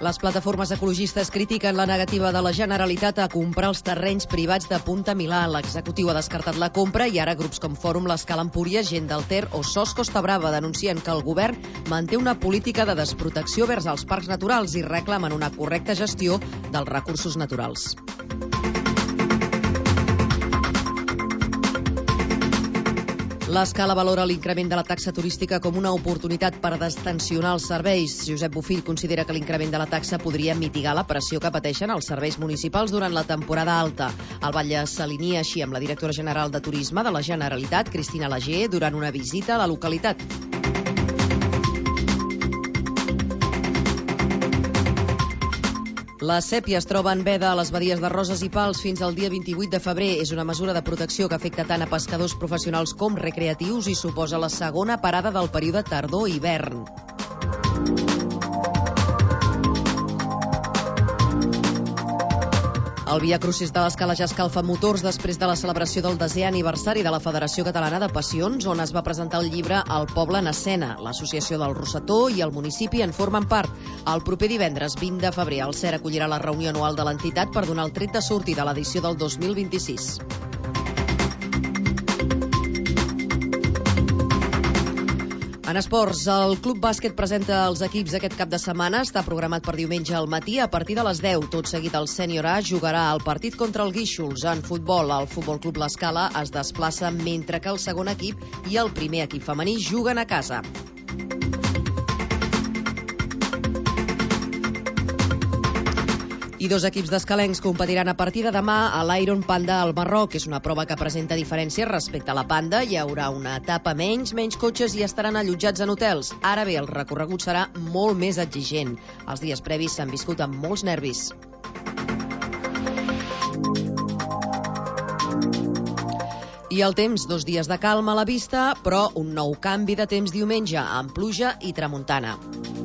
Les plataformes ecologistes critiquen la negativa de la Generalitat a comprar els terrenys privats de Punta Milà. L'executiu ha descartat la compra i ara grups com Fòrum, l'Escala Empúries, Gent del Ter o SOS Costa Brava denuncien que el govern manté una política de desprotecció vers els parcs naturals i reclamen una correcta gestió dels recursos naturals. L'Escala valora l'increment de la taxa turística com una oportunitat per destensionar els serveis. Josep Bofill considera que l'increment de la taxa podria mitigar la pressió que pateixen els serveis municipals durant la temporada alta. El batlle s'alinea així amb la directora general de Turisme de la Generalitat, Cristina Lager, durant una visita a la localitat. La sèpia es troba en veda a les badies de Roses i Pals fins al dia 28 de febrer. És una mesura de protecció que afecta tant a pescadors professionals com recreatius i suposa la segona parada del període tardor-hivern. El Via Crucis de l'Escala ja escalfa motors després de la celebració del 10è aniversari de la Federació Catalana de Passions, on es va presentar el llibre El poble en escena. L'Associació del Rossetó i el municipi en formen part. El proper divendres 20 de febrer el CER acollirà la reunió anual de l'entitat per donar el tret de sortida a l'edició del 2026. En esports, el Club Bàsquet presenta els equips aquest cap de setmana. Està programat per diumenge al matí a partir de les 10. Tot seguit el sènior A jugarà el partit contra el Guíxols. En futbol, el Futbol Club L'Escala es desplaça mentre que el segon equip i el primer equip femení juguen a casa. I dos equips d'escalencs competiran a partir de demà a l'Iron Panda al Marroc. És una prova que presenta diferències respecte a la Panda. Hi haurà una etapa menys cotxes i estaran allotjats en hotels. Ara bé, el recorregut serà molt més exigent. Els dies previs s'han viscut amb molts nervis. I el temps, 2 dies de calma a la vista, però un nou canvi de temps diumenge, amb pluja i tramuntana.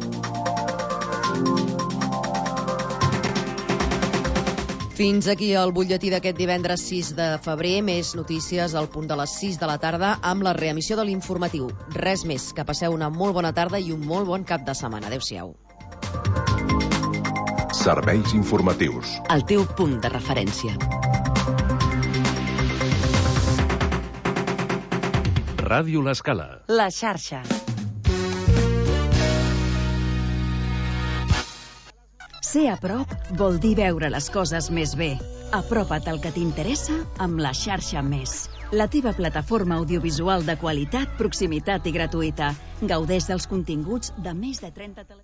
Fins aquí el butlletí d'aquest divendres 6 de febrer. Més notícies al punt de les 6 de la tarda amb la reemissió de l'informatiu. Res més, que passeu una molt bona tarda i un molt bon cap de setmana. Adéu-siau. Serveis informatius. El teu punt de referència. Ràdio L'Escala. La xarxa. Ser a prop vol dir veure les coses més bé. Apropa't al que t'interessa amb la xarxa Més. La teva plataforma audiovisual de qualitat, proximitat i gratuïta. Gaudeix dels continguts de més de 30 televisions.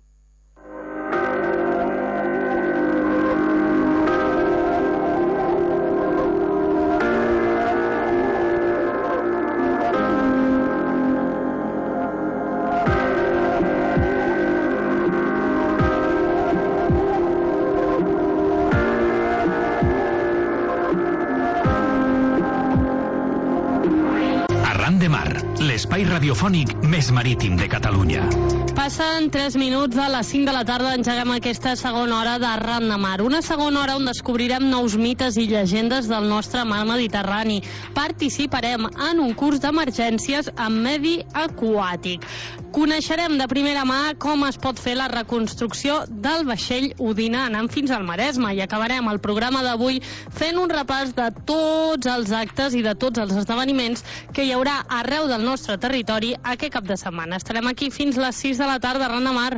L'espai radiofònic més marítim de Catalunya. Passen 3 minuts de les 5 de la tarda, engeguem aquesta segona hora d'Arran de Mar. Una segona hora on descobrirem nous mites i llegendes del nostre mar Mediterrani. Participarem en un curs d'emergències en medi aquàtic. Coneixerem de primera mà com es pot fer la reconstrucció del vaixell Udina anant fins al Maresme i acabarem el programa d'avui fent un repàs de tots els actes i de tots els esdeveniments que hi haurà arreu del nostre territori aquest cap de setmana. Estarem aquí fins les 6 de la tarda, Arran de Mar.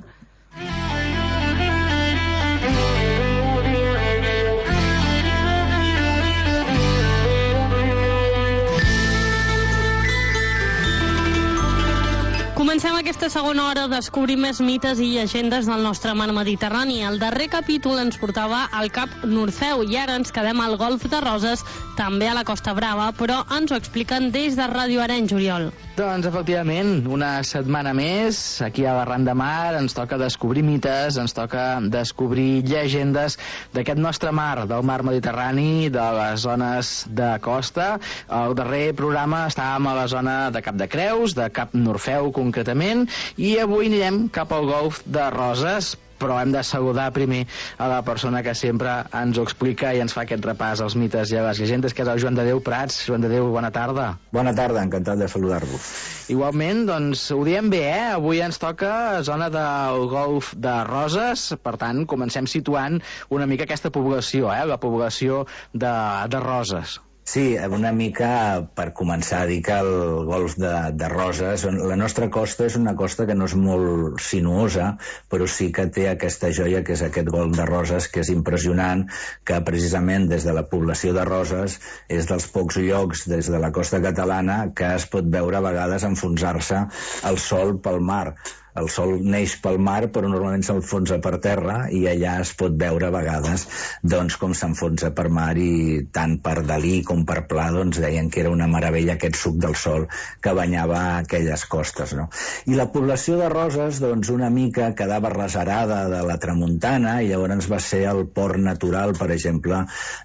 Comencem aquesta segona hora a descobrir més mites i llegendes del nostre mar Mediterrani. El darrer capítol ens portava al Cap Norfeu i ara ens quedem al Golf de Roses, també a la Costa Brava, però ens ho expliquen des de Ràdio Arenys, Oriol. Doncs, efectivament, una setmana més, aquí a l'Arran de Mar, ens toca descobrir mites, ens toca descobrir llegendes d'aquest nostre mar, del mar Mediterrani, de les zones de costa. El darrer programa estàvem a la zona de Cap de Creus, de Cap Norfeu concretament, i avui anirem cap al Golf de Roses, però hem de saludar primer a la persona que sempre ens ho explica i ens fa aquest repàs als mites i a les llegendes, que és el Joan de Déu Prats. Joan de Déu, bona tarda. Bona tarda, encantat de saludar-vos. Igualment, doncs, ho diem bé, Avui ens toca zona del golf de Roses, per tant, comencem situant una mica aquesta població, la població de Roses. Sí, una mica per començar a dir que el golf de Roses, la nostra costa és una costa que no és molt sinuosa, però sí que té aquesta joia que és aquest golf de Roses, que és impressionant, que precisament des de la població de Roses és dels pocs llocs des de la costa catalana que es pot veure a vegades enfonsar-se el sol pel mar. El sol neix pel mar, però normalment s'enfonsa per terra i allà es pot veure a vegades doncs, com s'enfonsa per mar, i tant per Dalí com per Pla doncs, deien que era una meravella aquest suc del sol que banyava aquelles costes. No? I la població de Roses doncs, una mica quedava reserada de la tramuntana, i llavors va ser el port natural, per exemple,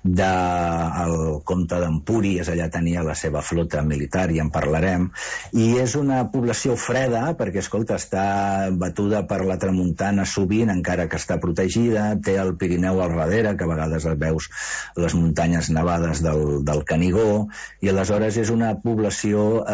del comte d'Empúries. Allà tenia la seva flota militar, i en parlarem, i és una població freda perquè, escolta, està batuda per la tramuntana sovint, encara que està protegida, té el Pirineu al darrere, que a vegades el veus les muntanyes nevades del Canigó, i aleshores és una població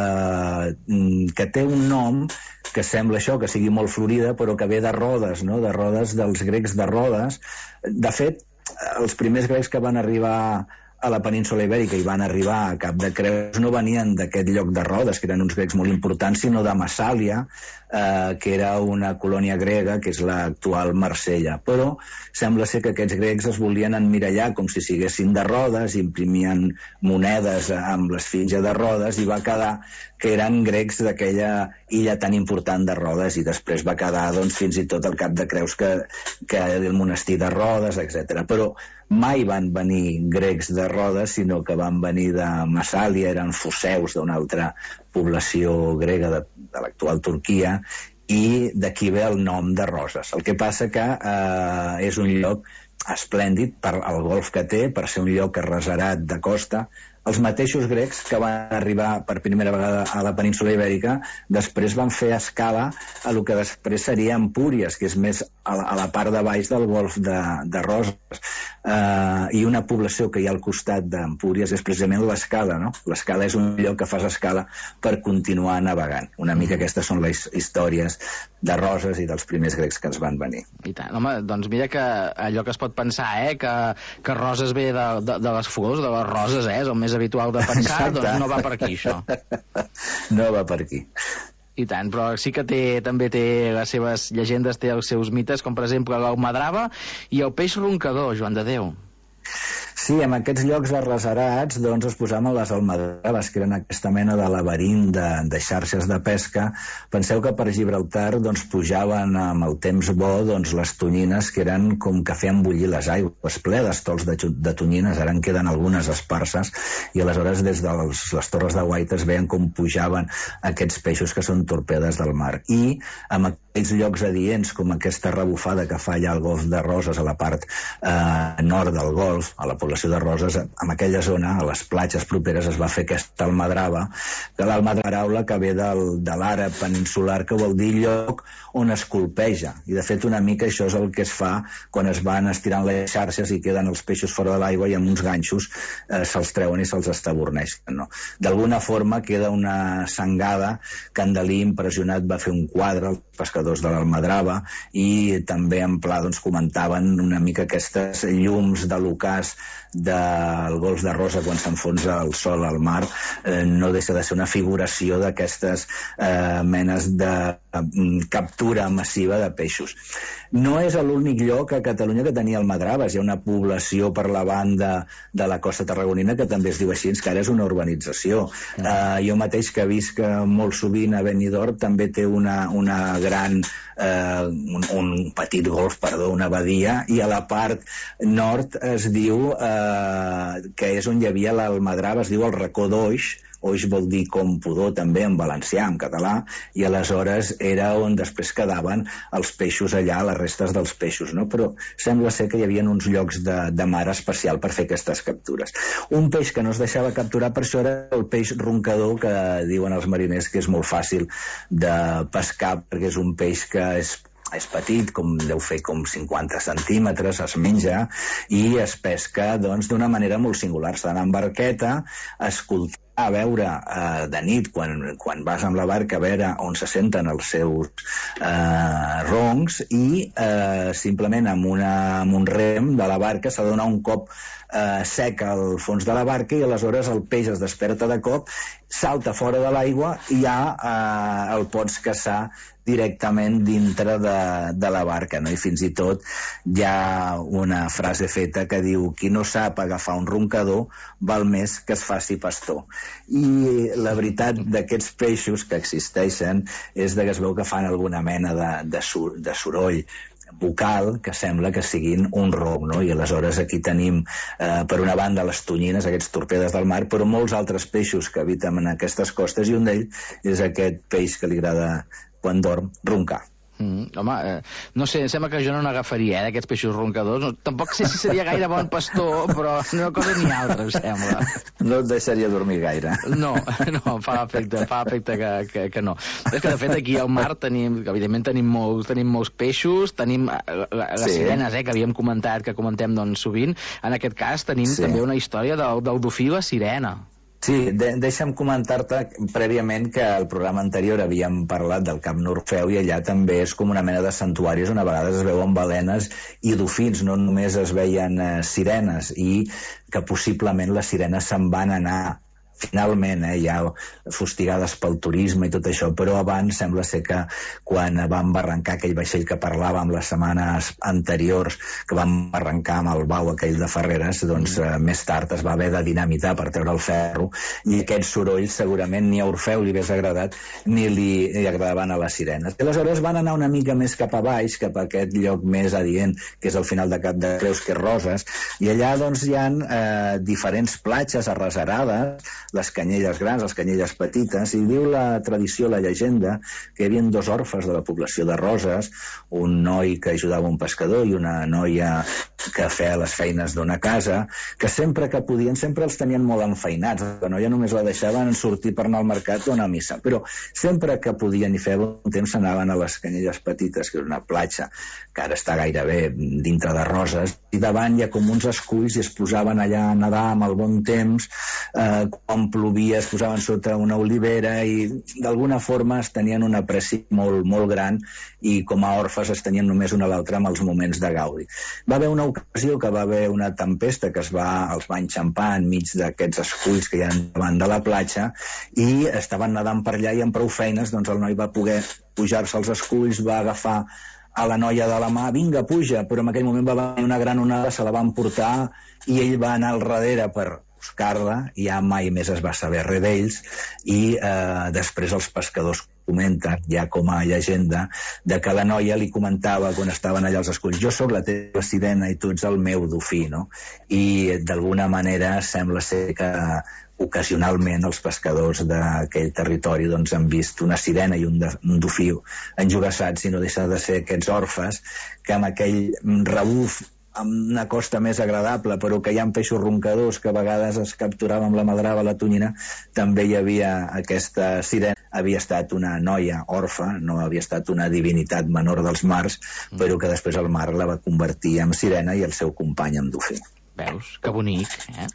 que té un nom que sembla això, que sigui molt florida, però que ve de Rodes, no? De Rodes, dels grecs de Rodes. De fet, els primers grecs que van arribar a la península Ibèrica i van arribar a Cap de Creus no venien d'aquest lloc de Rodes, que eren uns grecs molt importants, sinó de Massàlia, que era una colònia grega, que és l'actual Marsella. Però sembla ser que aquests grecs es volien emmirallar com si siguessin de Rodes, imprimien monedes amb l'esfinge de Rodes, i va quedar que eren grecs d'aquella illa tan important de Rodes, i després va quedar doncs, fins i tot al Cap de Creus, que el monestir de Rodes, etc. Però mai van venir grecs de Rodes, sinó que van venir de Massàlia, eren foceus d'una altra població grega de l'actual Turquia, i d'aquí ve el nom de Roses. El que passa que és un lloc esplèndid per el golf que té, per ser un lloc arreserat de costa. Els mateixos grecs que van arribar per primera vegada a la península Ibèrica després van fer escala a lo que després seria Empúries, que és més a la part de baix del golf de Roses, i una població que hi ha al costat d'Empúries és precisament l'Escala, no? L'Escala és un lloc que fas escala per continuar navegant. Una mica aquestes són les històries de Roses i dels primers grecs que ens van venir. I tant, home, doncs mira que allò que es pot pensar, que Roses ve de les flors, de les roses, és el més habitual de pensar. Exacte. Doncs no va per aquí, això. No va per aquí. I tant, però sí que també té les seves llegendes, té els seus mites, com per exemple l'almadrava i el peix roncador, Joan de Déu. Sí, en aquests llocs arreserats doncs es posaven les almadraves, que eren aquesta mena de laberint de xarxes de pesca. Penseu que per Gibraltar doncs, pujaven amb el temps bo doncs, les tonyines, que eren com que feien bullir les aigües, ple d'estols de tonyines. Ara en queden algunes esparses, i aleshores des de les torres de Guaita es veien com pujaven aquests peixos que són torpedes del mar. I amb aquells llocs adients, com aquesta rebufada que fa allà al golf de Roses, a la part nord del golf, a la població de Roses, en aquella zona, a les platges properes, es va fer aquesta almadrava, que l'almadraula que ve de l'àrab peninsular, que vol dir lloc on es colpeja. I de fet una mica això és el que es fa quan es van estirant les xarxes i queden els peixos fora de l'aigua, i amb uns ganxos se'ls treuen i se'ls estaborneixen. No? D'alguna forma queda una sangada que en Dalí, impressionat, va fer un quadre, els pescadors de l'almadrava, i també en Pla doncs, comentaven una mica aquestes llums de l'ocàs del golf de Rosa quan s'enfonsa el sol al mar. No deixa de ser una figuració d'aquestes menes de captura massiva de peixos. No és l'únic lloc a Catalunya que tenia almadraves. Hi ha una població per la banda de la costa tarragonina que també es diu així, que ara és una urbanització. Jo mateix, que visc molt sovint a Benidorm, també té una gran un petit golf, una badia, i a la part nord es diu que és on hi havia l'almadrava, es diu el racó d'Oix. Oix vol dir com pudor també en valencià, en català, i aleshores era on després quedaven els peixos allà, les restes dels peixos, no? Però sembla ser que hi havia uns llocs de mar especial per fer aquestes captures. Un peix que no es deixava capturar, per això era el peix roncador, que diuen els mariners que és molt fàcil de pescar, perquè és un peix que és petit, deu fer com 50 centímetres, es menja i es pesca doncs d'una manera molt singular. S'ha d'anar amb barqueta, escoltar a veure de nit, quan vas amb la barca, a veure on se senten els seus roncs, i simplement amb un rem de la barca s'ha de donar un cop sec al fons de la barca, i aleshores el peix es desperta de cop, salta fora de l'aigua i ja el pots caçar directament dintre de la barca, no? I fins i tot hi ha una frase feta que diu: qui no sap agafar un roncador val més que es faci pastor. I la veritat d'aquests peixos que existeixen és que es veu que fan alguna mena de soroll vocal que sembla que siguin un ronc, no? I aleshores aquí tenim per una banda les tonyines, aquests torpedes del mar, però molts altres peixos que habiten en aquestes costes, i un d'ells és aquest peix que li agrada, quan dorm, roncar. Home, no sé, em sembla que jo no n'agafaria, d'aquests peixos roncadors. No, tampoc sé si seria gaire bon pastor, però ni una cosa ni altra, em sembla. No et deixaria dormir gaire. No, fa efecte que no. És que, de fet, aquí al mar evidentment tenim molts peixos, tenim les sirenes, que havíem comentat, que comentem doncs sovint. En aquest cas tenim també una història del dofí i la sirena. Sí, deixa'm comentar-te prèviament que al programa anterior havíem parlat del Cap Norfeu, i allà també és com una mena de santuaris on a vegades es veuen balenes i dofins, no només es veien sirenes, i que possiblement les sirenes se'n van anar finalment, ja fustigades pel turisme i tot això, però abans sembla ser que quan van barrancar aquell vaixell que parlàvem les setmanes anteriors, que van barrancar amb el bau aquell de Ferreres, doncs més tard es va haver de dinamitar per treure el ferro, i aquests sorolls segurament ni a Orfeu li hagués agradat ni li agradaven a les sirenes. I aleshores van anar una mica més cap a baix, cap a aquest lloc més adient, que és el final de Cap de Creus, que és Roses, i allà doncs hi ha diferents platges arrecerades, les canyelles grans, les canyelles petites, i diu la tradició, la llegenda, que hi havia dos orfes de la població de Roses, un noi que ajudava un pescador i una noia que feia les feines d'una casa, que sempre que podien, sempre els tenien molt enfeinats. La noia només la deixaven sortir per anar al mercat o anar a missa, però sempre que podien i feia bon temps anaven a les canyelles petites, que és una platja que ara està gairebé dintre de Roses, i davant hi ha com uns esculls i es posaven allà a nedar amb el bon temps, quan plovia es posaven sota una olivera, i d'alguna forma es tenien una apreci molt, molt gran, i com a orfes es tenien només una a l'altra amb els moments de gaudi. Va haver una ocasió que va haver una tempesta que els va enxampar enmig d'aquests esculls que hi ha davant de la platja, i estaven nedant per allà, i amb prou feines doncs el noi va poder pujar-se als esculls, va agafar a la noia de la mà, vinga, puja, però en aquell moment va venir una gran onada, se la van portar, i ell va anar al darrere per buscar-la, i ja mai més es va saber res d'ells, i després els pescadors comenten, ja com a llegenda, de que la noia li comentava quan estaven allà als esculls: jo sóc la teva sirena i tu ets el meu dofí, no? I d'alguna manera sembla ser que ocasionalment els pescadors d'aquell territori doncs, han vist una sirena i un dofí enjogassats, i no deixa de ser aquests orfes que amb aquell rebuf, amb una costa més agradable, però que hi ha peixos roncadors que a vegades es capturava amb la madrava, la tonyina, també hi havia aquesta sirena. Havia estat una noia orfa, no havia estat una divinitat menor dels mars, però que després el mar la va convertir en sirena i el seu company en dofí. Veus? Que bonic,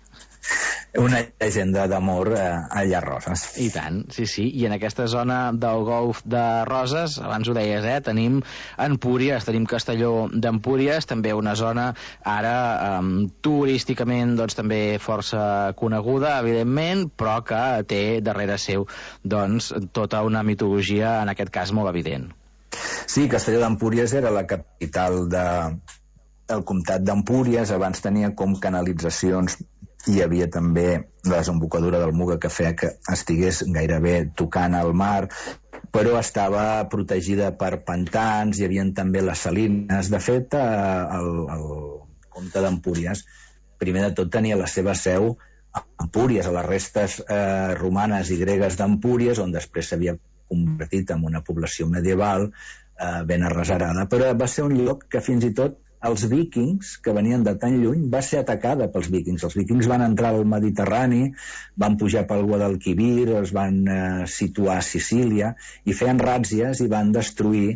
Una llegenda d'amor allà a Roses. I tant, sí. I en aquesta zona del golf de Roses, abans ho deies, tenim Empúries, tenim Castelló d'Empúries, també una zona ara turísticament doncs, també força coneguda, evidentment, però que té darrere seu doncs, tota una mitologia, en aquest cas, molt evident. Sí, Castelló d'Empúries era la capital del comtat d'Empúries, abans tenia com canalitzacions. Hi havia també la desembocadura del Muga, que feia que estigués gairebé tocant al mar, però estava protegida per pantans, hi havia també les salines. De fet, el comte d'Empúries, primer de tot, tenia la seva seu a Empúries, a les restes romanes i gregues d'Empúries, on després s'havia convertit en una població medieval ben arrecerada, però va ser un lloc que fins i tot els víkings, que venien de tan lluny, va ser atacada pels víkings. Els víkings van entrar al Mediterrani, van pujar pel Guadalquivir, es van situar a Sicília, i feien ràtzies i van destruir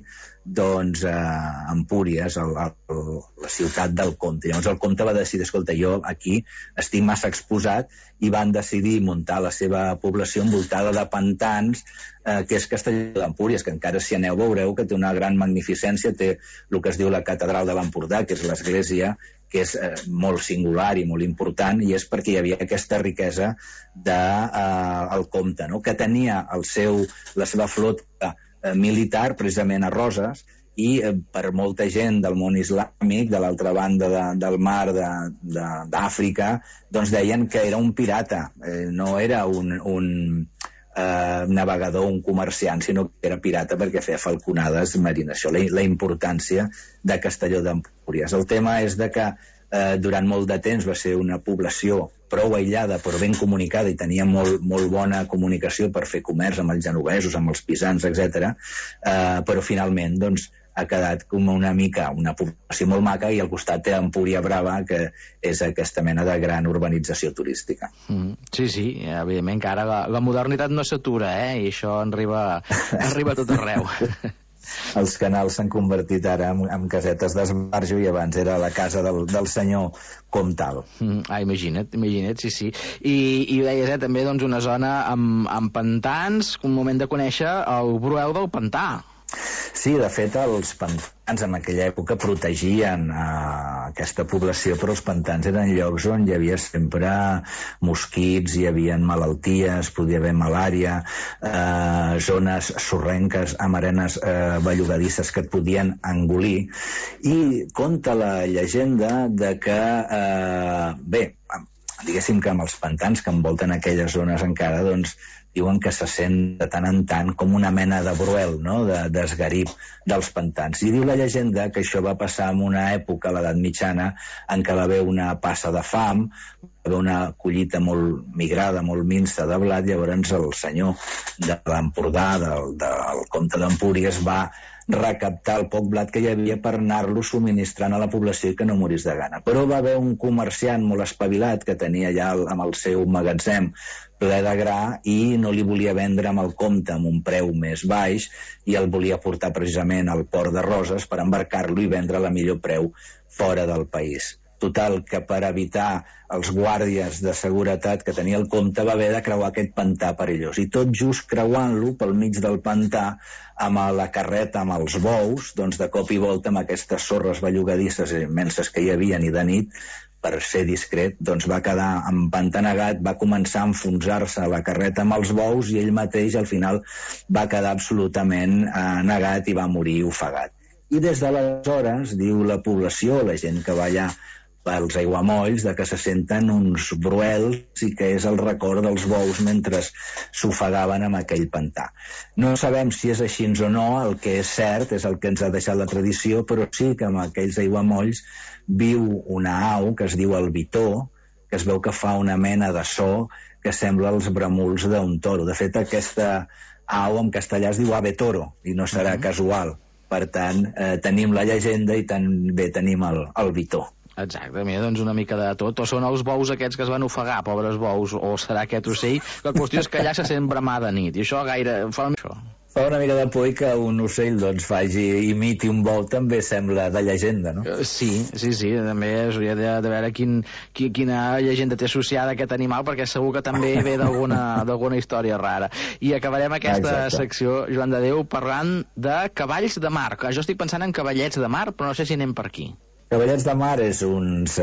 doncs, Empúries, la ciutat del comte. Llavors el comte va decidir, escolta, jo aquí estic massa exposat, i van decidir muntar la seva població envoltada de pantans, que és Castelló d'Empúries, que encara si aneu veureu que té una gran magnificència, té el que es diu la catedral de l'Empordà, que és l'església, que és molt singular i molt important, i és perquè hi havia aquesta riquesa del comte, no? Que tenia la seva flota militar precisament a Roses, i per molta gent del món islàmic de l'altra banda del mar d'Àfrica, doncs deien que era un pirata, no era un navegador, un comerciant, sinó que era pirata perquè feia falconades marines. Això, la importància de Castelló d'Empúries. El tema és de que durant molt de temps va ser una població prou aïllada però ben comunicada, i tenia molt bona comunicació per fer comerç amb els genovesos, amb els pisans, etc. Però finalment doncs ha quedat com una població molt maca, i al costat té Empúria Brava, que és aquesta mena de gran urbanització turística. Sí, evidentment que ara la modernitat no s'atura, i això arriba a tot arreu. Els canals s'han convertit ara en casetes d'esbarjo, i abans era la casa del senyor comtal. Imagina't, sí. I deies, també, doncs, una zona amb pantans, un moment de conèixer el Bruel del Pantà. Sí, de fet, els pantans en aquella època protegien aquesta població, però els pantans eren llocs on hi havia sempre mosquits, hi havia malalties, podia haver malària, zones sorrenques amb arenes bellugadisses que et podien engolir, i conta la llegenda de que, diguéssim que amb els pantans que envolten aquelles zones encara, doncs, diuen que se sent de tant en tant com una mena de bruel, no?, d'esgarip dels pantans. I diu la llegenda que això va passar en una època, a l'edat mitjana, en què va haver una passa de fam, va haver una collita molt migrada, molt minsa de blat. Llavors el senyor de l'Empordà, del comte d'Empúries, va recaptar el poc blat que hi havia per anar-lo subministrant a la població i que no morís de gana. Però va haver un comerciant molt espavilat que tenia allà amb el seu magatzem ple de gra, i no li volia vendre amb el comte amb un preu més baix, i el volia portar precisament al port de Roses per embarcar-lo i vendre a millor preu fora del país. Total, que per evitar els guàrdies de seguretat que tenia el comte va haver de creuar aquest pantà perillós, i tot just creuant-lo pel mig del pantà amb la carreta, amb els bous, doncs de cop i volta amb aquestes sorres bellugadisses immenses que hi havia, i de nit, per ser discret, doncs va quedar empantanegat, va començar a enfonsar-se la carreta amb els bous, i ell mateix al final va quedar absolutament negat i va morir ofegat. I des d'aleshores, diu la població, la gent que va allà pels aiguamolls, de que se senten uns bruels i que és el record dels bous mentre s'ofegaven amb aquell pantà. No sabem si és així o no, el que és cert és el que ens ha deixat la tradició, però sí que amb aquells aiguamolls viu una au que es diu el bitó, que es veu que fa una mena de so que sembla els bramuls d'un toro. De fet, aquesta au en castellà es diu ave toro, i no serà casual. Per tant, tenim la llegenda i també tenim el bitó. Exacte, mira, doncs una mica de tot. O són els bous aquests que es van ofegar, pobres bous, o serà aquest ocell. La qüestió és que allà se sent bramar de nit, i això gaire fa això. Fa una mica de por que un ocell doncs imiti un bou, també sembla de llegenda, no? Sí, també hauria de veure quina llegenda té associada aquest animal, perquè segur que també ve d'alguna història rara. I acabarem aquesta secció, Joan de Déu, parlant de cavalls de mar. Jo estic pensant en cavallets de mar, però no sé si anem per aquí. Cavallets de mar és uns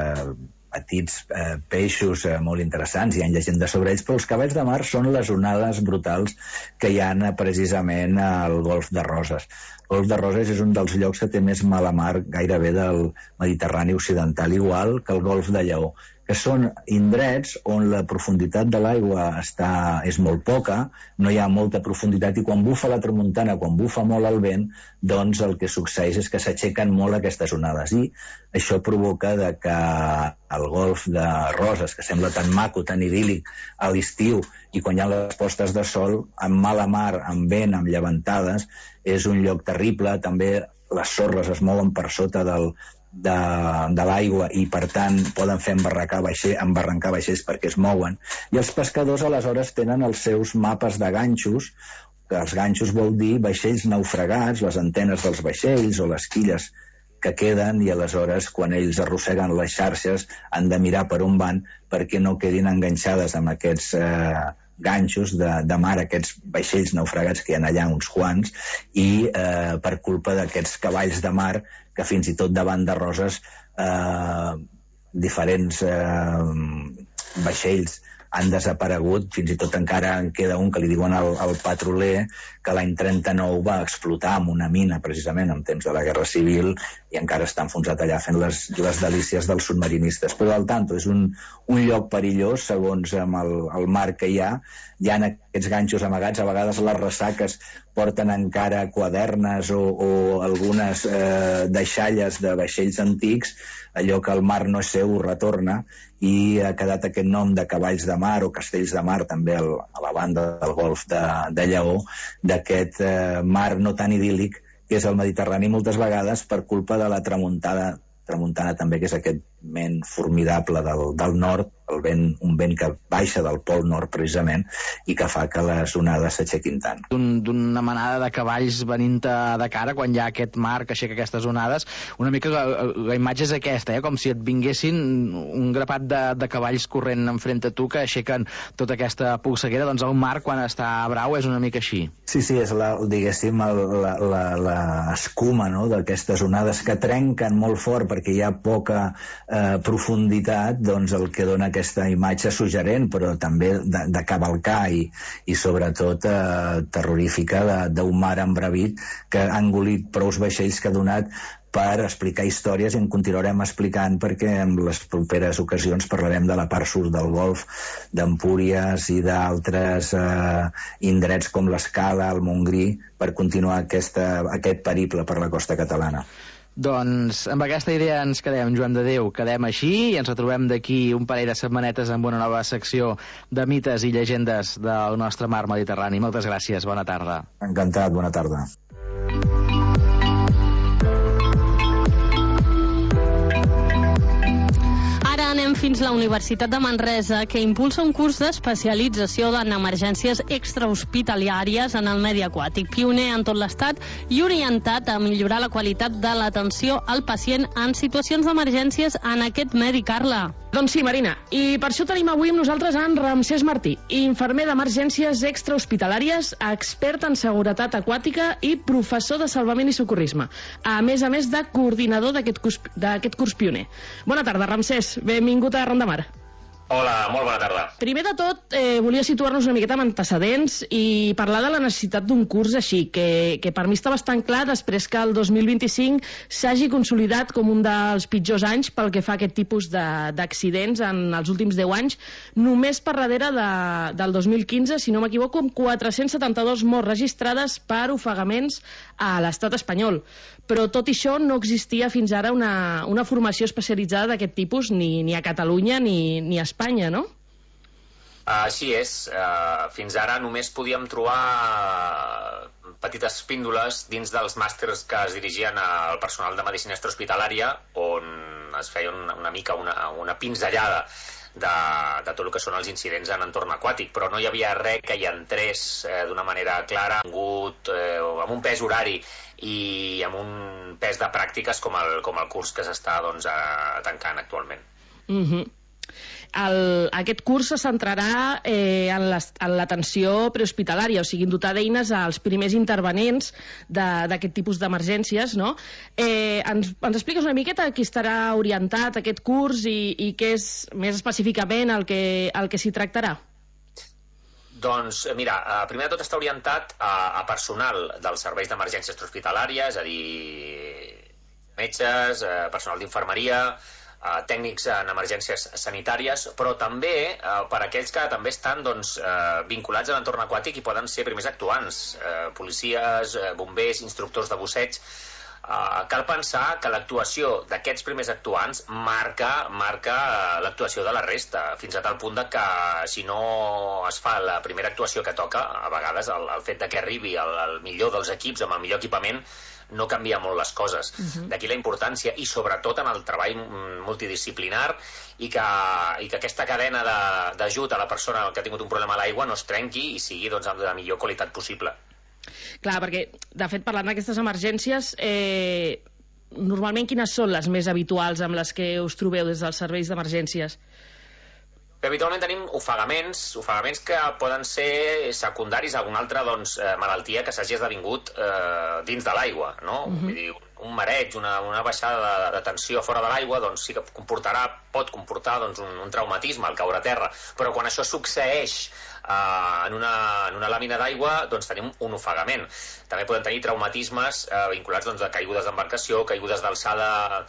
petits peixos molt interessants, hi ha llegendes sobre ells, però els cavalls de mar són les onades brutals que hi ha precisament al golf de Roses. El golf de Roses és un dels llocs que té més mala mar gairebé del Mediterrani occidental, igual que el golf de Lleó, que són indrets on la profunditat de l'aigua és molt poca, no hi ha molta profunditat, i quan bufa la tramuntana, quan bufa molt el vent, doncs el que succeeix és que s'aixequen molt aquestes onades, i això provoca que el golf de Roses, que sembla tan maco, tan idíl·lic a l'estiu, i quan hi ha les postes de sol, amb mala mar, amb vent, amb llevantades, és un lloc terrible. També les sorres es mouen per sota de l'aigua, i per tant poden fer embarrancar vaixells perquè es mouen, i els pescadors aleshores tenen els seus mapes de ganxos que els ganxos vol dir vaixells naufragats, les antenes dels vaixells o les quilles que queden, i aleshores quan ells arrosseguen les xarxes han de mirar per on van perquè no quedin enganxades amb aquests ganxos de mar, aquests vaixells naufragats que hi ha allà uns quants, i per culpa d'aquests cavalls de mar que fins i tot davant de Roses diferents vaixells han desaparegut, fins i tot encara en queda un que li diuen el Patroler, que l'any 39 va explotar en una mina, precisament en temps de la Guerra Civil, i encara està enfonsat allà fent les delícies dels submarinistes. Però al tanto, és un lloc perillós, segons amb el mar que hi ha aquests ganxos amagats, a vegades les ressaques porten encara quadernes o algunes deixalles de vaixells antics, allò que el mar no és seu ho retorna, i ha quedat aquest nom de cavalls de mar o castells de mar també a la banda del golf de Lleó, d'aquest mar no tan idíl·lic que és el Mediterrani moltes vegades per culpa de la tramuntana també, que és aquest vent formidable del nord, un vent que baixa del pol nord precisament i que fa que les onades s'aixequin tant. D'una manada de cavalls venint-te de cara quan hi ha aquest mar que aixeca aquestes onades, una mica la imatge és aquesta, com si et vinguessin un grapat de cavalls corrent enfront a tu que aixequen tota aquesta polseguera. Doncs el mar quan està brau és una mica així. Sí, és diguéssim l'escuma d'aquestes onades que trenquen molt fort perquè hi ha poca profunditat, doncs el que dona aquesta imatge suggerent, però també de cavalcar i sobretot terrorífica d'un mar embravit que ha engolit prous vaixells que ha donat per explicar històries, i en continuarem explicant perquè en les properes ocasions parlarem de la part sud del golf, d'Empúries i d'altres indrets com l'Escala, el Montgrí, per continuar aquest periple per la costa catalana. Doncs amb aquesta idea ens quedem, Joan de Déu, quedem així i ens retrobem d'aquí un parell de setmanetes amb una nova secció de mites i llegendes del nostre mar Mediterrani. Moltes gràcies, bona tarda. Encantat, bona tarda. Ara anem fins a la Universitat de Manresa, que impulsa un curs d'especialització en emergències extrahospitalàries en el medi aquàtic, pioner en tot l'Estat i orientat a millorar la qualitat de l'atenció al pacient en situacions d'emergències en aquest medi, Carla. Doncs sí, Marina, i per això tenim avui amb nosaltres en Ramsès Martí, infermer d'emergències extrahospitalàries, expert en seguretat aquàtica i professor de salvament i socorrisme, a més de coordinador d'aquest curs pioner. Bona tarda, Ramsès, benvingut a Arran de Mar. Hola, molt bona tarda. Primer de tot, volia situar-nos una miqueta amb antecedents i parlar de la necessitat d'un curs així, que per mi està bastant clar després que el 2025 s'hagi consolidat com un dels pitjors anys pel que fa a aquest tipus d'accidents en els últims 10 anys, només per darrere del 2015, si no m'equivoco, amb 472 morts registrades per ofegaments a l'estat espanyol. Però tot i això no existia fins ara una formació especialitzada d'aquest tipus ni a Catalunya ni a Espanya, no? Així és. Fins ara només podíem trobar petites píndoles dins dels màsters que es dirigien al personal de medicina extrahospitalària, on es feia una mica una pinzellada de tot el que són els incidents en entorn aquàtic, però no hi havia res que hi entrés d'una manera clara, amb un pes horari i amb un pes de pràctiques com el curs que s'està tancant actualment. Aquest curs se centrarà en l'atenció prehospitalària, o sigui, dotar d'eines als primers intervenents d'aquest tipus d'emergències, no? Ens expliques una miqueta a qui estarà orientat aquest curs i què és més específicament el que s'hi tractarà? Doncs, mira, primer de tot està orientat a personal dels serveis d'emergències extrahospitalàries, és a dir, metges, personal d'infermeria, tècnics en emergències sanitàries, però també per aquells que també estan vinculats a l'entorn aquàtic i poden ser primers actuants, policies, bombers, instructors de busseig. Cal pensar que l'actuació d'aquests primers actuants marca l'actuació de la resta, fins a tal punt que si no es fa la primera actuació que toca, a vegades el fet que arribi el millor dels equips amb el millor equipament no canvia molt les coses. D'aquí la importància i sobretot en el treball multidisciplinar i que aquesta cadena d'ajut a la persona que ha tingut un problema a l'aigua no es trenqui i sigui de la millor qualitat possible. Clar, perquè, de fet, parlant d'aquestes emergències, normalment quines són les més habituals amb les que us trobeu des dels serveis d'emergències? Habitualment tenim ofegaments que poden ser secundaris a alguna altra malaltia que s'hagi esdevingut dins de l'aigua, no? Vull dir, un mareig, una baixada de tensió fora de l'aigua, doncs sí que pot comportar un traumatisme al caure a terra, però quan això succeeix en una làmina d'aigua, doncs tenim un ofegament. També podem tenir traumatismes vinculats a caigudes d'embarcació, caigudes d'alçada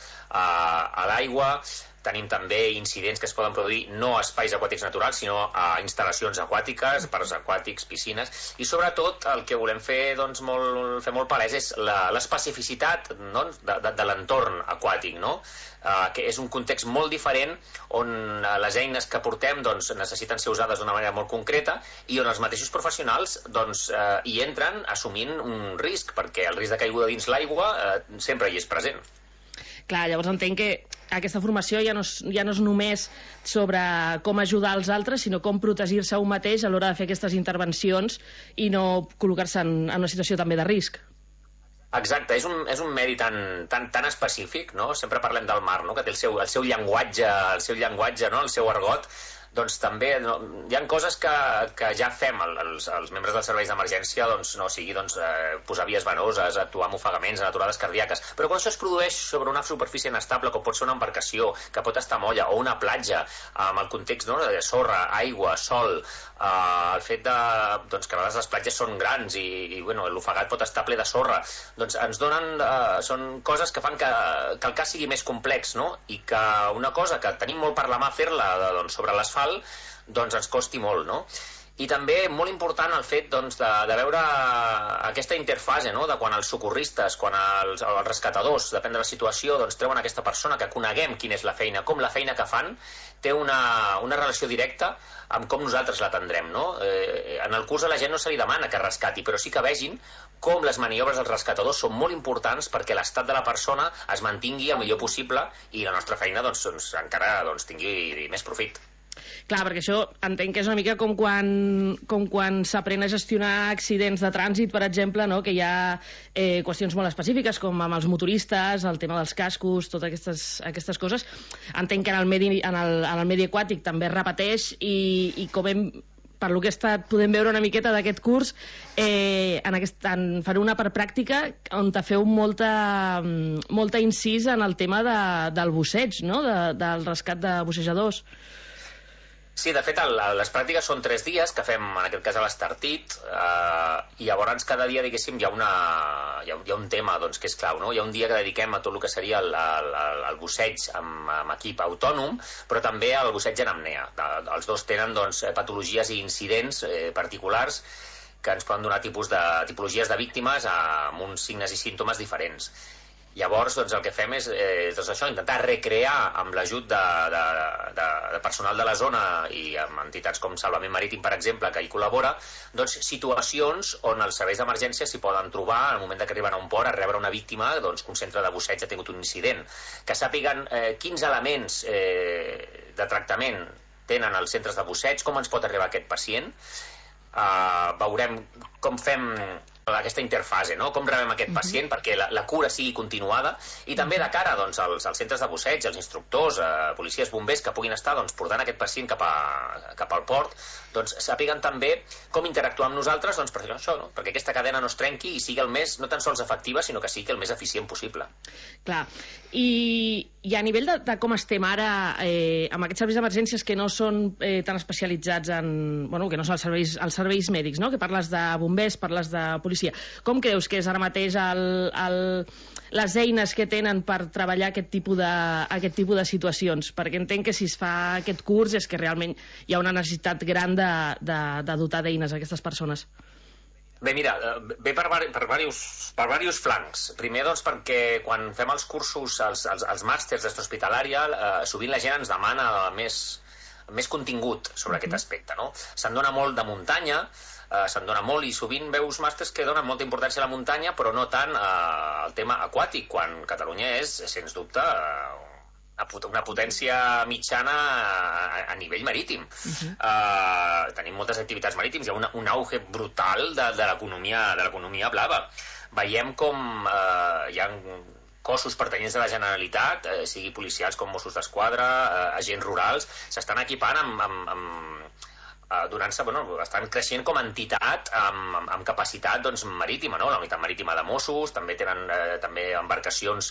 a l'aigua. Tenim també incidents que es poden produir no a espais aquàtics naturals, sinó a instal·lacions aquàtiques, parcs aquàtics, piscines, i sobretot el que volem fer molt palès és l'especificitat de l'entorn aquàtic, no? Que és un context molt diferent on les eines que portem necessiten ser usades d'una manera molt concreta i on els mateixos professionals hi entren assumint un risc, perquè el risc de caiguda dins l'aigua sempre hi és present. Clar, llavors entenc que aquesta formació ja no és només sobre com ajudar els altres, sinó com protegir-se un mateix a l'hora de fer aquestes intervencions i no col·locar-se en una situació també de risc. Exacte, és un medi tan específic, no? Sempre parlem del mar, no? Que té el seu llenguatge, no? El seu argot. Doncs també hi ha coses que ja fem els membres dels serveis d'emergència, no sigui posar vies venoses, actuar amb ofegaments, en aturades cardíaques, però quan això es produeix sobre una superfície inestable, com pot ser una embarcació, que pot estar molla, o una platja, amb el context de sorra, aigua, sol, el fet que a vegades les platges són grans i l'ofegat pot estar ple de sorra, doncs ens donen, són coses que fan que el cas sigui més complex, no? I que una cosa que tenim molt per la mà fer-la sobre l'asfalt ens costi molt, no? I també molt important el fet de veure aquesta interfase, no? De quan els socorristes, quan els rescatadors, depèn de la situació, treuen aquesta persona, que coneguem quina és la feina, com la feina que fan té una relació directa amb com nosaltres l'atendrem, no? En el curs a la gent no se li demana que rescati, però sí que vegin com les maniobres dels rescatadors són molt importants perquè l'estat de la persona es mantingui el millor possible i la nostra feina encara tingui més profit. Clar, perquè això entenc que és una mica com quan s'aprèn a gestionar accidents de trànsit, per exemple, no? Que hi ha qüestions molt específiques, com amb els motoristes, el tema dels cascos, totes aquestes coses. Entenc que en el medi aquàtic també es repeteix i com per lo que he estat podem veure una miqueta d'aquest curs, en faré una per pràctica on te feu molta incís en el tema del busseig, no? Del rescat de bussejadors. Sí, de fet, les pràctiques són 3 dies, que fem, en aquest cas, a l'Estartit, i llavors cada dia, diguéssim, hi ha un tema que és clau, no? Hi ha un dia que dediquem a tot el que seria el busseig amb equip autònom, però també el busseig en apnea. Els dos tenen patologies i incidents particulars que ens poden donar tipologies de víctimes amb uns signes i símptomes diferents. Llavors, el que fem és això, intentar recrear amb l'ajut de personal de la zona i amb entitats com Salvament Marítim, per exemple, que hi col·labora, situacions on els serveis d'emergència s'hi poden trobar en el moment que arriben a un port a rebre una víctima que un centre de busseig ha tingut un incident, que sàpiguen quins elements de tractament tenen els centres de busseig, com ens pot arribar aquest pacient. Veurem com fem aquesta interfase, no? Com rebem aquest pacient perquè la cura sigui continuada, i també de cara als centres de busseig, als instructors, policies, bombers que puguin estar portant aquest pacient cap al port, sàpiguen també com interactuar amb nosaltres per això, no? Perquè aquesta cadena no es trenqui i sigui el més, no tan sols efectiva, sinó que sigui el més eficient possible. Clar, i a nivell de com estem ara amb aquests serveis d'emergències que no són tan especialitzats que no són els serveis mèdics, no? Que parles de bombers, parles de policia. Com creus que és ara mateix les eines que tenen per treballar aquest tipus de situacions? Perquè entenc que si es fa aquest curs és que realment hi ha una necessitat gran de dotar d'eines a aquestes persones. Bé, mira, ve per diversos flancs. Primer, perquè quan fem els cursos, els màsters d'extrahospitalària, sovint la gent ens demana més contingut sobre aquest aspecte, no? Se'n dona molt de muntanya, se'n dona molt, i sovint veus màsters que donen molta importància a la muntanya, però no tant al tema aquàtic, quan Catalunya és, sens dubte, una una potència mitjana a nivell marítim. Tenim moltes activitats marítims, hi ha un auge brutal de l'economia blava. Veiem com hi ha cossos pertanyents a la Generalitat, sigui policials com Mossos d'Esquadra, agents rurals, s'estan equipant estan creixent com a entitat amb capacitat marítima, no? La unitat marítima de Mossos, també tenen també embarcacions,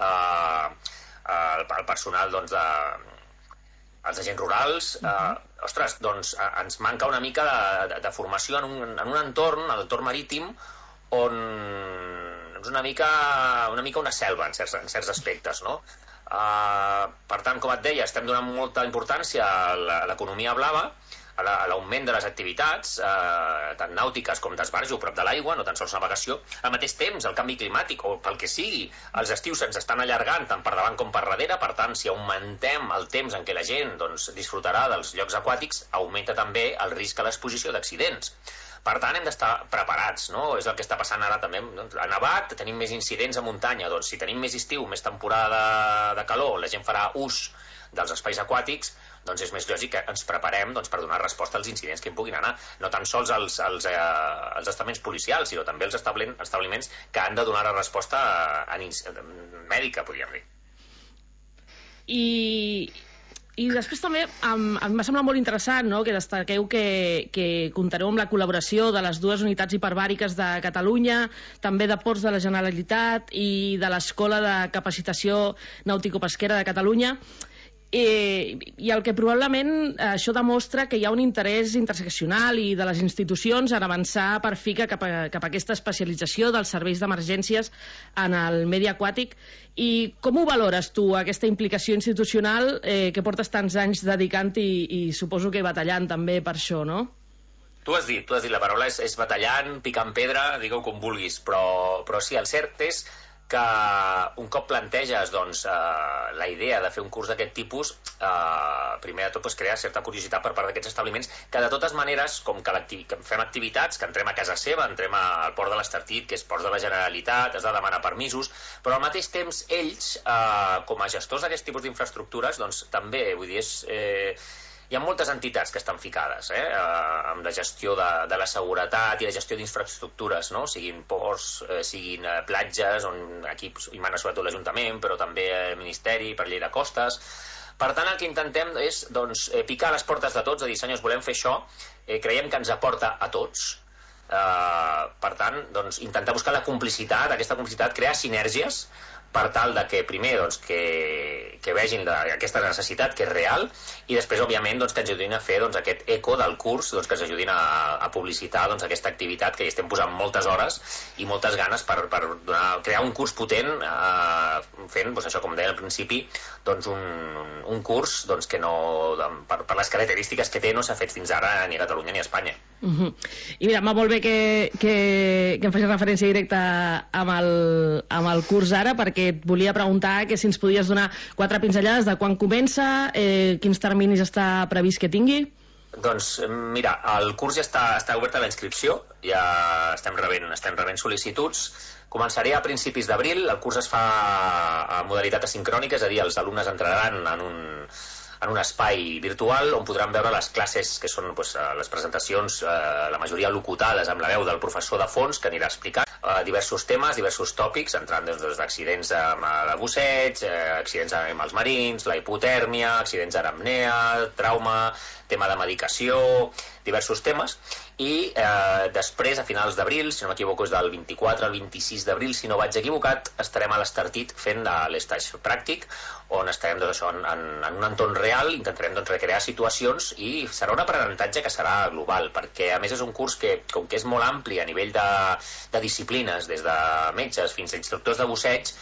el personal els agents rurals. Ostres, doncs ens manca una mica de formació en un entorn, l'entorn marítim, on és una mica una selva en certs aspectes, no? Per tant, com et deia, estem donant molta importància a l'economia blava, a l'augment de les activitats, tant nàutiques com d'esbarjo prop de l'aigua, no tan sols navegació. Al mateix temps, el canvi climàtic, o pel que sigui, els estius se'ns estan allargant tant per davant com per darrere, per tant, si augmentem el temps en què la gent disfrutarà dels llocs aquàtics, augmenta també el risc a l'exposició d'accidents. Per tant, hem d'estar preparats, no? És el que està passant ara també. Ha nevat, tenim més incidents a muntanya, doncs si tenim més estiu, més temporada de calor, la gent farà ús dels espais aquàtics, doncs és més lògic que ens preparem per donar resposta als incidents que hi puguin anar, no tan sols als estaments policials, sinó també als establiments que han de donar la resposta mèdica, podríem dir. I després també em va semblar molt interessant, no?, que destaqueu que comptareu amb la col·laboració de les dues unitats hiperbàriques de Catalunya, també de Ports de la Generalitat i de l'Escola de Capacitació Nàutico-Pesquera de Catalunya. I el que probablement això demostra que hi ha un interès interseccional i de les institucions en avançar per fi cap a aquesta especialització dels serveis d'emergències en el medi aquàtic. I com ho valores tu, aquesta implicació institucional que portes tants anys dedicant i suposo que batallant també per això, no? Tu has dit, la paraula és batallant, picant pedra, digue-ho com vulguis, però sí, el cert és que un cop planteges la idea de fer un curs d'aquest tipus, primer de tot crea certa curiositat per part d'aquests establiments, que de totes maneres, com que fem activitats, que entrem a casa seva, entrem al port de l'Estartit, que és Ports de la Generalitat, has de demanar permisos, però al mateix temps ells, com a gestors d'aquests tipus d'infraestructures, doncs també, vull dir, hi ha moltes entitats que estan ficades amb la gestió de la seguretat i la gestió d'infraestructures, no? Siguin ports, siguin platges, on aquí hi mana sobretot l'Ajuntament, però també el Ministeri per llei de costes. Per tant, el que intentem és picar les portes de tots, de dir, senyors, volem fer això, creiem que ens aporta a tots. Per tant, intentar buscar la complicitat, aquesta complicitat, crear sinergies per tal de que primer que vegin aquesta necessitat que és real i després òbviament que ens ajudin a fer aquest eco del curs, que ens ajudin a publicitar aquesta activitat que hi estem posant moltes hores i moltes ganes per crear un curs potent fent, això com deia al principi, un curs que no, per les característiques que té, no s'ha fet fins ara ni a Catalunya ni a Espanya. I mira, va molt bé que em facis referència directa amb el curs ara, perquè et volia preguntar que si ens podies donar 4 pinzellades de quan comença, quins terminis està previst que tingui. Doncs mira, el curs ja està obert a la inscripció, ja estem rebent sol·licituds. Començaré a principis d'abril, el curs es fa a modalitat asincrònica, és a dir, els alumnes entraran en un espai virtual on podran veure les classes, que són les presentacions, la majoria locutades amb la veu del professor de fons, que anirà explicant diversos temes, diversos tòpics, entrant des d'accidents amb el busseig, accidents amb animals marins, la hipotèrmia, accidents en apnea, trauma, tema de medicació, diversos temes. I després, a finals d'abril, si no m'equivoco és del 24 al 26 d'abril, si no vaig equivocat, estarem a l'Estartit fent l'estatge pràctic, on estarem en un entorn real, intentarem recrear situacions i serà un aprenentatge que serà global, perquè a més és un curs que, com que és molt ampli a nivell de disciplines, des de metges fins a instructors de busseig,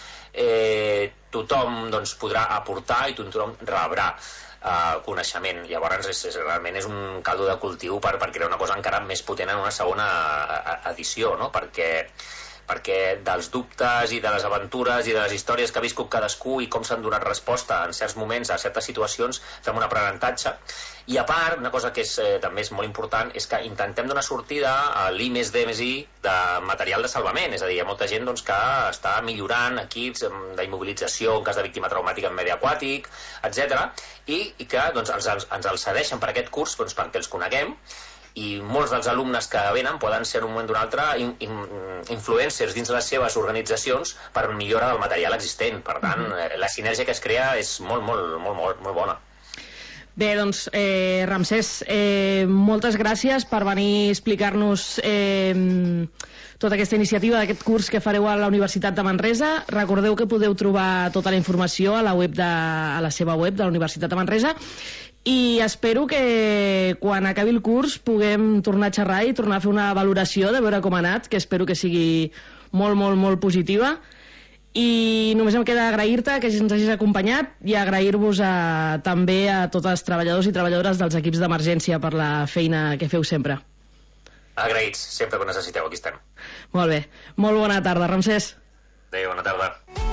tothom podrà aportar i tothom rebrà coneixement. Llavors realment és un caldo de cultiu per crear una cosa encara més potent en una segona edició, no? Perquè perquè dels dubtes i de les aventures i de les històries que ha viscut cadascú i com s'han donat resposta en certs moments a certes situacions, fem un aprenentatge. I a part, una cosa que també és molt important és que intentem donar sortida a l'I+D+I de material de salvament, és a dir, hi ha molta gent que està millorant equips d'immobilització en cas de víctima traumàtica en medi aquàtic, etc. I que ens els cedeixen per aquest curs perquè els coneguem, i molts dels alumnes que venen poden ser en un moment o un altre influencers dins les seves organitzacions per millora del material existent. Per tant, la sinergia que es crea és molt, molt, molt, molt, molt bona. Bé, doncs, Ramsès, moltes gràcies per venir a explicar-nos tota aquesta iniciativa d'aquest curs que fareu a la Universitat de Manresa. Recordeu que podeu trobar tota la informació a la seva web de la Universitat de Manresa, i espero que quan acabi el curs puguem tornar a xerrar i tornar a fer una valoració de veure com ha anat, que espero que sigui molt, molt, molt positiva. I només em queda agrair-te que ens hagis acompanyat i agrair-vos també a tots els treballadors i treballadores dels equips d'emergència per la feina que feu sempre. Agraïts, sempre que necessiteu, aquí estem. Molt bé, molt bona tarda, Ramsès. Adéu, bona tarda.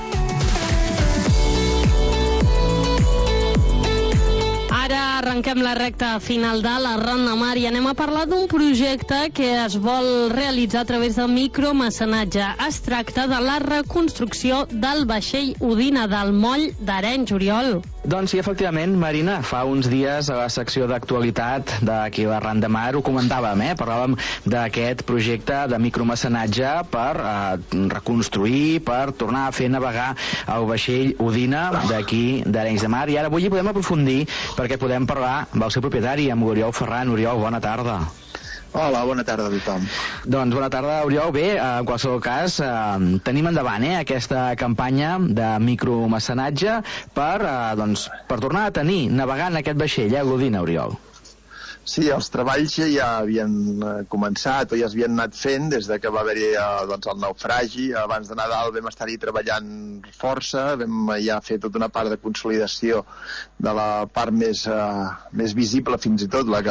Ara arrenquem la recta final de l'Arran de Mar i anem a parlar d'un projecte que es vol realitzar a través de micromecenatge. Es tracta de la reconstrucció del vaixell Udina del moll d'Arenys, Oriol. Doncs sí, efectivament, Marina, fa uns dies a la secció d'actualitat d'aquí a l'Arran de Mar ho comentàvem, parlàvem d'aquest projecte de micromecenatge per reconstruir, per tornar a fer navegar el vaixell Udina d'aquí d'Arenys de Mar, i ara avui hi podem aprofundir perquè podem parlar amb el seu propietari, amb Oriol Ferran. Oriol, bona tarda. Hola, bona tarda a tothom. Doncs bona tarda, Oriol. Bé, en qualsevol cas, tenim endavant aquesta campanya de micromecenatge per tornar a tenir navegant aquest vaixell, l'Udina, Oriol. Sí, els treballs ja havien començat o ja s'havien anat fent des de que va haver-hi el naufragi. Abans de Nadal vam estar-hi treballant força, vam ja fer tota una part de consolidació de la part més visible, fins i tot la que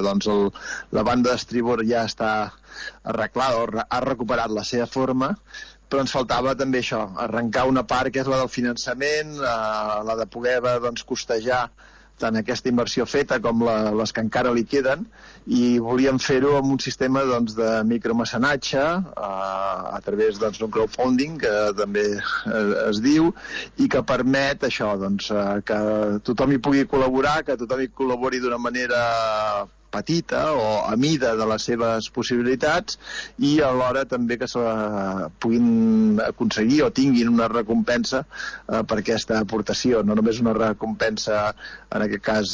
la banda d'estribord ja està arreglada o ha recuperat la seva forma, però ens faltava també això, arrencar una part que és la del finançament, la de poder costejar tant aquesta inversió feta com les que encara li queden, i volíem fer-ho amb un sistema de micromecenatge a través d'un crowdfunding, que també es diu, i que permet això, que tothom hi pugui col·laborar, que tothom hi col·labori d'una manera petita o a mida de les seves possibilitats, i alhora també que se puguin aconseguir o tinguin una recompensa per aquesta aportació, no només una recompensa en aquest cas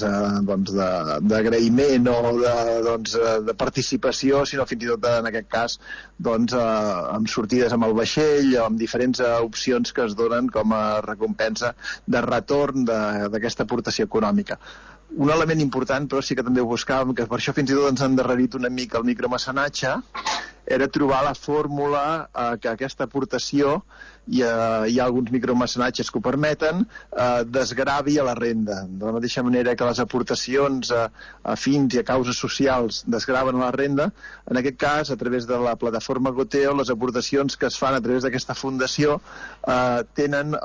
d'agraïment o de participació, sinó fins i tot en aquest cas amb sortides amb el vaixell o amb diferents opcions que es donen com a recompensa de retorn d'aquesta aportació econòmica. Un element important, però sí que també ho buscàvem, que per això fins i tot ens ha endarrerit una mica el micromecenatge, era trobar la fórmula que aquesta aportació, hi ha alguns micromecenatges que ho permeten, desgravi a la renda. De la mateixa manera que les aportacions a fins i a causes socials desgraven a la renda, en aquest cas, a través de la plataforma Goteo, les aportacions que es fan a través d'aquesta fundació tenen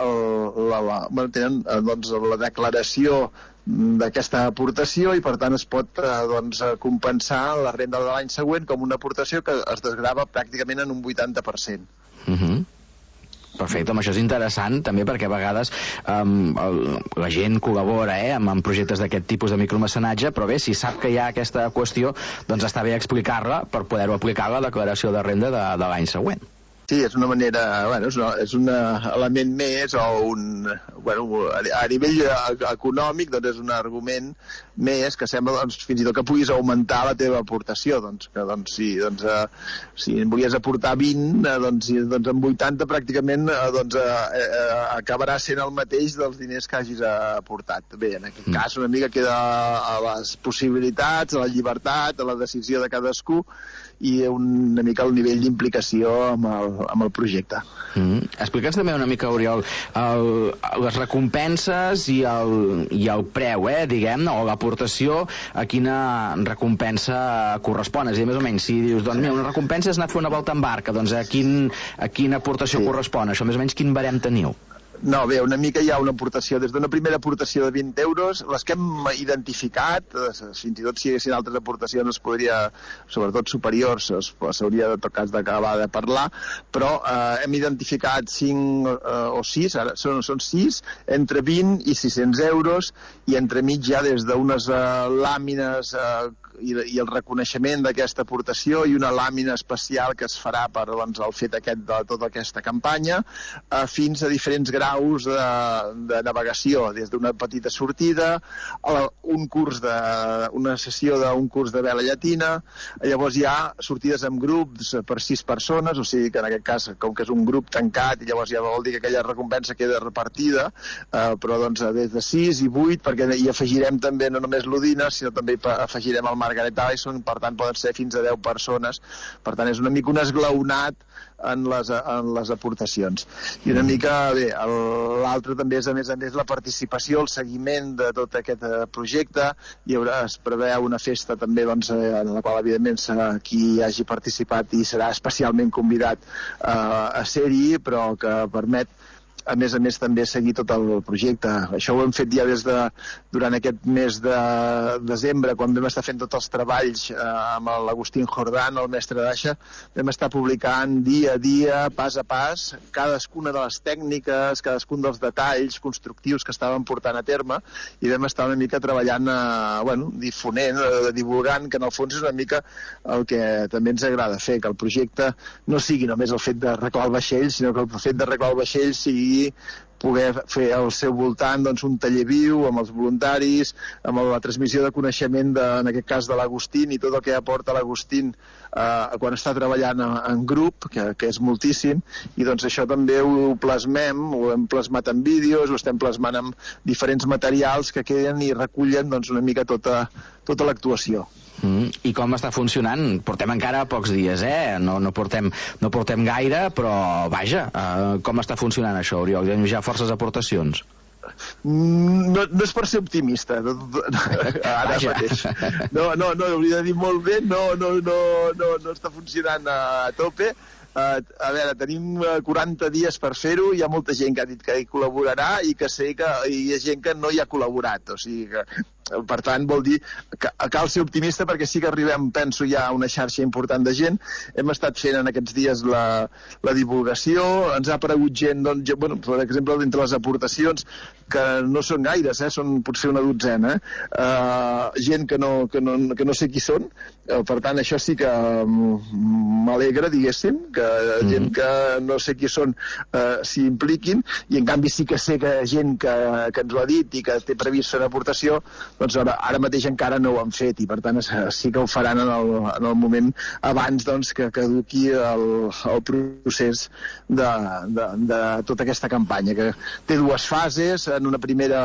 la declaració d'aquesta aportació, i per tant es pot compensar la renda de l'any següent com una aportació que es desgrava pràcticament en un 80%. Perfecte, això és interessant també perquè a vegades la gent col·labora amb projectes d'aquest tipus de micromecenatge, però bé, si sap que hi ha aquesta qüestió, doncs està bé explicar-la per poder-ho aplicar a la declaració de renda de l'any següent. Sí, és una manera, és un element més o a nivell econòmic és un argument més que sembla fins i tot que puguis augmentar la teva aportació, si volies aportar 20, amb 80 pràcticament acabarà sent el mateix dels diners que hagis aportat. Bé, en aquest cas una mica queda a les possibilitats, a la llibertat, a la decisió de cadascú, i una mica el nivell d'implicació amb el projecte. Explica'ns també una mica, Oriol, les recompenses i el preu, diguem-ne, o l'aportació, a quina recompensa correspon. És a dir, més o menys, si dius, doncs mira, una recompensa és anar a fer una volta en barca, doncs a quina aportació correspon? Això més o menys quin barem teniu? No, bé, una mica hi ha una aportació, des d'una primera aportació de 20 euros, les que hem identificat, fins i tot si hi haguessin altres aportacions es podria, sobretot superiors, s'hauria de tocar d'acabar de parlar, però hem identificat 5 o 6, ara són 6, entre 20 i 600 euros, i entremig ja des d'unes làmines i el reconeixement d'aquesta aportació i una làmina especial que es farà per el fet aquest de tota aquesta campanya, fins a diferents graus de navegació, des d'una petita sortida, una sessió d'un curs de vela llatina, llavors hi ha sortides en grups per 6 persones, o sigui que en aquest cas, com que és un grup tancat, llavors ja vol dir que aquella recompensa queda repartida, però doncs des de 6 i 8, perquè hi afegirem també no només l'Odina, sinó també afegirem el Margaret Allison, per tant poden ser fins a 10 persones, per tant és una mica un esglaonat en les aportacions. I una mica, bé, l'altre també és a més la participació, el seguiment de tot aquest projecte. Es preveu una festa també en la qual evidentment qui hagi participat i serà especialment convidat a ser-hi, però que permet a més també seguir tot el projecte. Això ho hem fet ja durant aquest mes de desembre, quan vam estar fent tots els treballs amb l'Agustín Jordán, el mestre d'Aixa. Vam estar publicant dia a dia, pas a pas, cadascuna de les tècniques, cadascun dels detalls constructius que estàvem portant a terme, i vam estar una mica treballant, difonent, divulgant, que en el fons és una mica el que també ens agrada fer, que el projecte no sigui només el fet d'arreglar el vaixell, sinó que el fet d'arreglar el vaixell sigui poder fer al seu voltant un taller viu amb els voluntaris, amb la transmissió de coneixement en aquest cas de l'Agustín i tot el que aporta l'Agustín quan està treballant en grup, que és moltíssim, i doncs això també ho plasmem, ho hem plasmat en vídeos, ho estem plasmant en diferents materials que queden i recullen una mica tota l'actuació. I com està funcionant? Portem encara pocs dies, no portem gaire, però vaja, com està funcionant això, Oriol? Hi ha ja forces aportacions? No és per ser optimista ara mateix. No, hauria de dir molt bé, no està funcionant a tope. A veure, tenim 40 dies per fer-ho, hi ha molta gent que ha dit que hi col·laborarà i que sé que hi ha gent que no hi ha col·laborat, o sigui que per tant vol dir que cal ser optimista, perquè sí que arribem, penso, ja a una xarxa important de gent. Hem estat fent en aquests dies la divulgació, ens ha aparegut gent, per exemple, d'entre les aportacions, que no són gaires, són potser una dotzena, gent que no sé qui són, per tant això sí que m'alegra, diguéssim, que gent que no sé qui són s'hi impliquin, i en canvi sí que sé que gent que ens ho ha dit i que té previst fer una aportació, doncs ara mateix encara no ho han fet, i per tant sí que ho faran en el moment abans que caduqui el procés de tota aquesta campanya, que té 2 fases. En una primera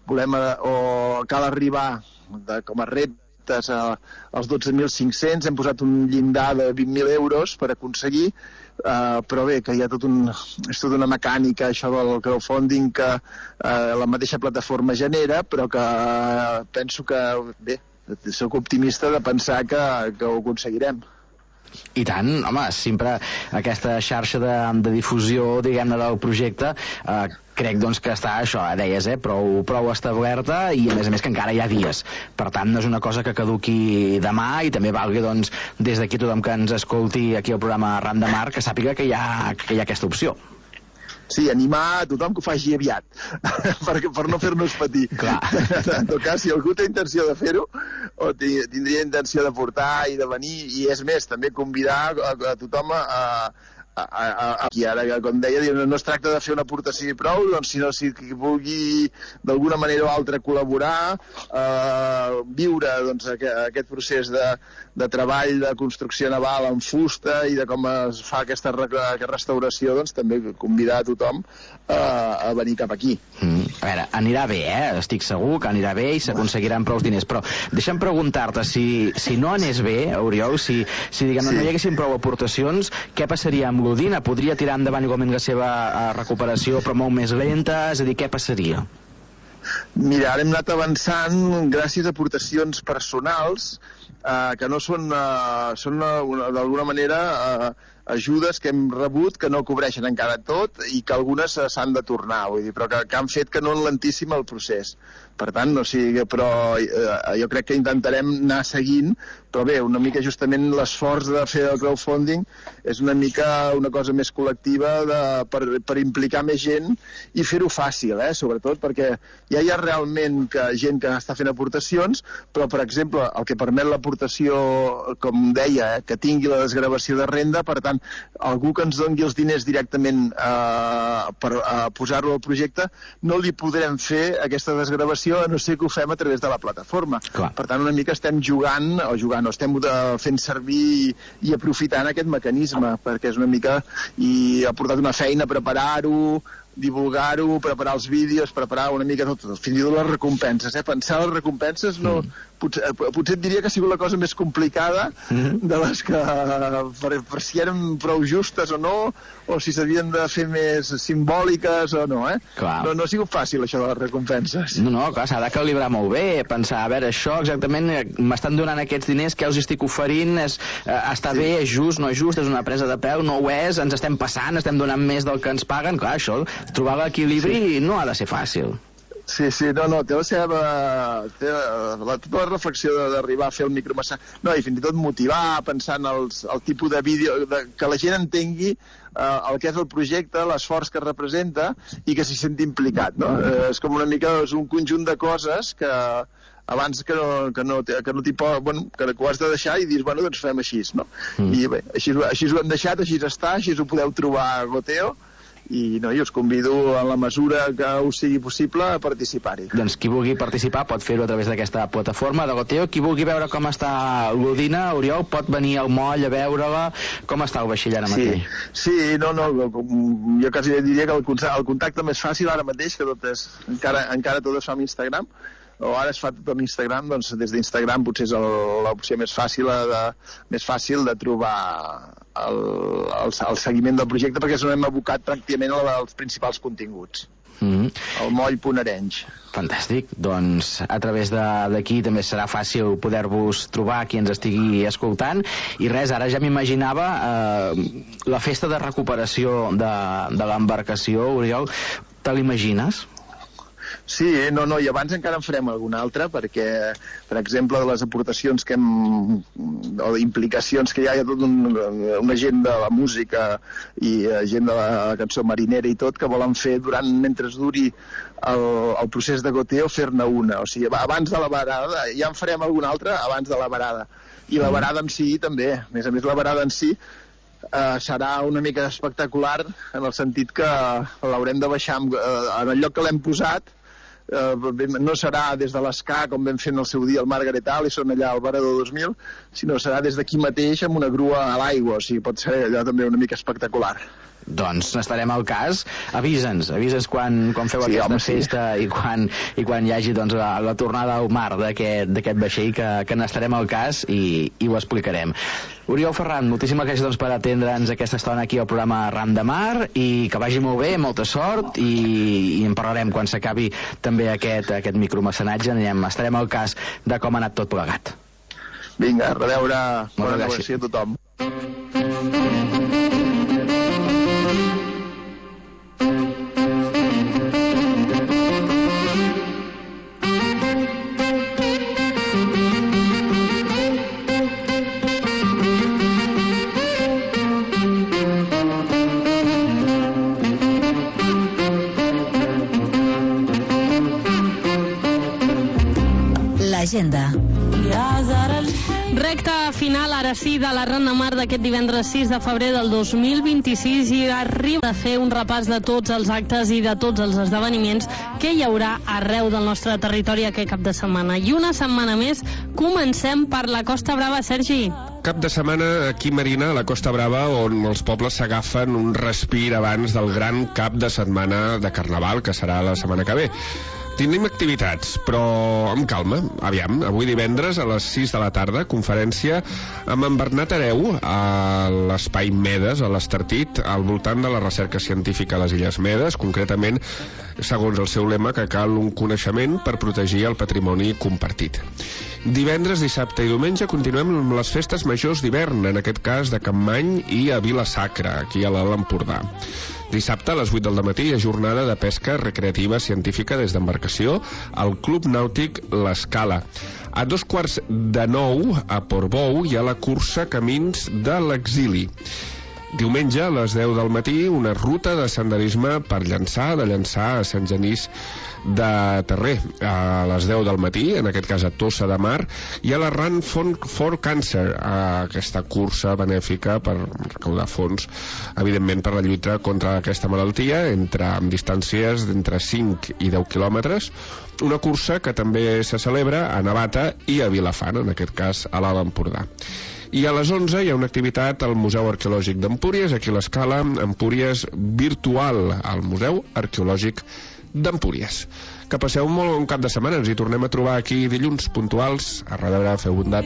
cal arribar com a reptes als 12.500, hem posat un llindar de 20.000 euros per aconseguir, però bé, que hi ha és tota una mecànica, això del crowdfunding, que la mateixa plataforma genera, però que penso que, bé, soc optimista de pensar que ho aconseguirem. I tant, home, sempre aquesta xarxa de difusió, diguem-ne, del projecte, crec que està, això, deies, prou establerta, i a més que encara hi ha dies. Per tant, no és una cosa que caduqui demà, i també valgui, des d'aquí tothom que ens escolti aquí al programa Ram de Mar, que sàpiga que hi ha aquesta opció. Sí, animar a tothom que ho faci aviat, per no fer-nos patir. En tot cas, si algú té intenció de fer-ho, o tindria intenció de portar i de venir, i és més, també convidar a tothom a aquí ara, com deia, no es tracta de fer una aportació i prou, doncs, sinó si vulgui d'alguna manera o altra col·laborar, viure doncs, aquest procés de treball de construcció naval en fusta i de com es fa aquesta restauració, doncs també convidar a tothom a venir cap aquí. A veure, anirà bé, estic segur que anirà bé i s'aconseguiran prou diners, però deixa'm preguntar-te, si no anés bé, Oriol, si diguem, no hi haguessin prou aportacions, què passaria amb l'Udina? Podria tirar endavant igualment la seva recuperació però molt més lenta? És a dir, què passaria? Mira, ara hem anat avançant gràcies a aportacions personals que no són d'alguna manera ajudes que hem rebut que no cobreixen encara tot i que algunes s'han de tornar, vull dir, però que han fet que no enlentíssim el procés. Per tant, no sigui, però jo crec que intentarem anar seguint, però bé, una mica justament l'esforç de fer el crowdfunding és una mica una cosa més col·lectiva per implicar més gent i fer-ho fàcil, sobretot perquè ja hi ha realment gent que està fent aportacions, però, per exemple, el que permet l'aportació, com deia, que tingui la desgravació de renda, per tant, algú que ens doni els diners directament per posar-lo al projecte, no li podrem fer aquesta desgravació a no ser que ho fem a través de la plataforma. Clar. Per tant, una mica estem estem fent servir i aprofitant aquest mecanisme, perquè és una mica, i ha portat una feina preparar-ho, divulgar-ho, preparar els vídeos, preparar una mica tot, fins i tot les recompenses. Pensar les recompenses potser et diria que ha sigut la cosa més complicada de les que per si eren prou justes o no, o si s'havien de fer més simbòliques o no, No ha sigut fàcil això de les recompenses. No, clar, s'ha de calibrar molt bé, pensar, a veure, això exactament, m'estan donant aquests diners, què els estic oferint, està bé, és just, no és just, és una presa de pèl, no ho és, ens estem passant, estem donant més del que ens paguen, clar, això, trobar l'equilibri no ha de ser fàcil. Sí, no, té la seva... tota la reflexió d'arribar a fer el micromassatge, no, i fins i tot motivar, pensar en el tipus de vídeo, que la gent entengui el que és el projecte, l'esforç que representa i que s'hi senti implicat, no? És com una mica, és un conjunt de coses que abans que ho has de deixar i dius, bueno, doncs fem així, no? I bé, així ho hem deixat, així està, així ho podeu trobar a Goteo, i us convido en la mesura que us sigui possible a participar-hi. Doncs qui vulgui participar pot fer-ho a través d'aquesta plataforma de Goteo. Qui vulgui veure com està l'Udina, Oriol, pot venir al moll a veure-la. Com està el vaixell ara mateix? Sí, jo quasi diria que el contacte més fàcil ara mateix, que tot és, encara tot es fa amb Instagram, o ara es fa tot amb Instagram, doncs des d'Instagram potser és l'opció més fàcil de trobar el seguiment del projecte, perquè és on hem abocat pràcticament els principals continguts. El moll.arenys. Fantàstic, doncs a través d'aquí també serà fàcil poder-vos trobar qui ens estigui escoltant. I res, ara ja m'imaginava la festa de recuperació de l'embarcació, Oriol, te l'imagines? Sí, i abans encara en farem alguna altra, perquè, per exemple, de les aportacions o implicacions que hi ha tota una gent de la música i gent de la cançó marinera i tot, que volen fer mentre duri el procés de goteo, fer-ne una. O sigui, abans de la varada, ja en farem alguna altra abans de la varada. I la varada en si també, a més la varada en si serà una mica espectacular en el sentit que l'haurem de baixar en el lloc que l'hem posat. No serà des de l'Escà, com vam fer en el seu dia el Margaret Allison allà al Varador 2000, sinó serà des d'aquí mateix amb una grua a l'aigua, o sigui, pot ser allò també una mica espectacular. Doncs n'estarem al cas. Avisa'ns quan feu aquesta festa i quan hi hagi la tornada al mar d'aquest vaixell, que n'estarem al cas i ho explicarem. Oriol Ferran, moltíssimes gràcies per atendre'ns aquesta estona aquí al programa Ram de Mar, i que vagi molt bé, molta sort, i en parlarem quan s'acabi també aquest micromecenatge. Estarem al cas de com ha anat tot plegat. Vinga, a reveure. Bona gràcies a tothom. L'agenda. Recta final, ara sí, de la Ran de Mar d'aquest divendres 6 de febrer del 2026 i arriba a fer un repàs de tots els actes i de tots els esdeveniments que hi haurà arreu del nostre territori aquest cap de setmana. I una setmana més comencem per la Costa Brava, Sergi. Cap de setmana aquí, Marina, a la Costa Brava, on els pobles s'agafen un respir abans del gran cap de setmana de Carnaval, que serà la setmana que ve. Tenim activitats, però amb calma. Aviam, avui divendres a les 6 de la tarda, conferència amb en Bernat Hereu a l'Espai Medes, a l'Estartit, al voltant de la recerca científica a les Illes Medes, concretament, segons el seu lema, que cal un coneixement per protegir el patrimoni compartit. Divendres, dissabte i diumenge continuem amb les festes majors d'hivern, en aquest cas de Capmany i a Vila-sacra, aquí a l'Alt Empordà. Dissabte a les 8 del matí hi ha jornada de pesca recreativa científica des d'embarcació al Club Nàutic L'Escala. A 8:45 a Portbou hi ha la cursa Camins de l'Exili. Diumenge a les 10 del matí una ruta de senderisme per Llançà, de Llançà a Sant Genís de Terrer. A les 10 del matí, en aquest cas a Tossa de Mar, hi ha la Run for Cancer, aquesta cursa benèfica per recaudar fons, evidentment per la lluita contra aquesta malaltia, amb distàncies d'entre 5 i 10 quilòmetres, una cursa que també se celebra a Navata i a Vilafant, en aquest cas a l'Alt Empordà. I a les 11 hi ha una activitat al Museu Arqueològic d'Empúries, aquí a l'Escala, Empúries virtual, al Museu Arqueològic d'Empúries. Que passeu un molt bon cap de setmana, ens hi tornem a trobar aquí dilluns puntuals. A reveure, feu bondat.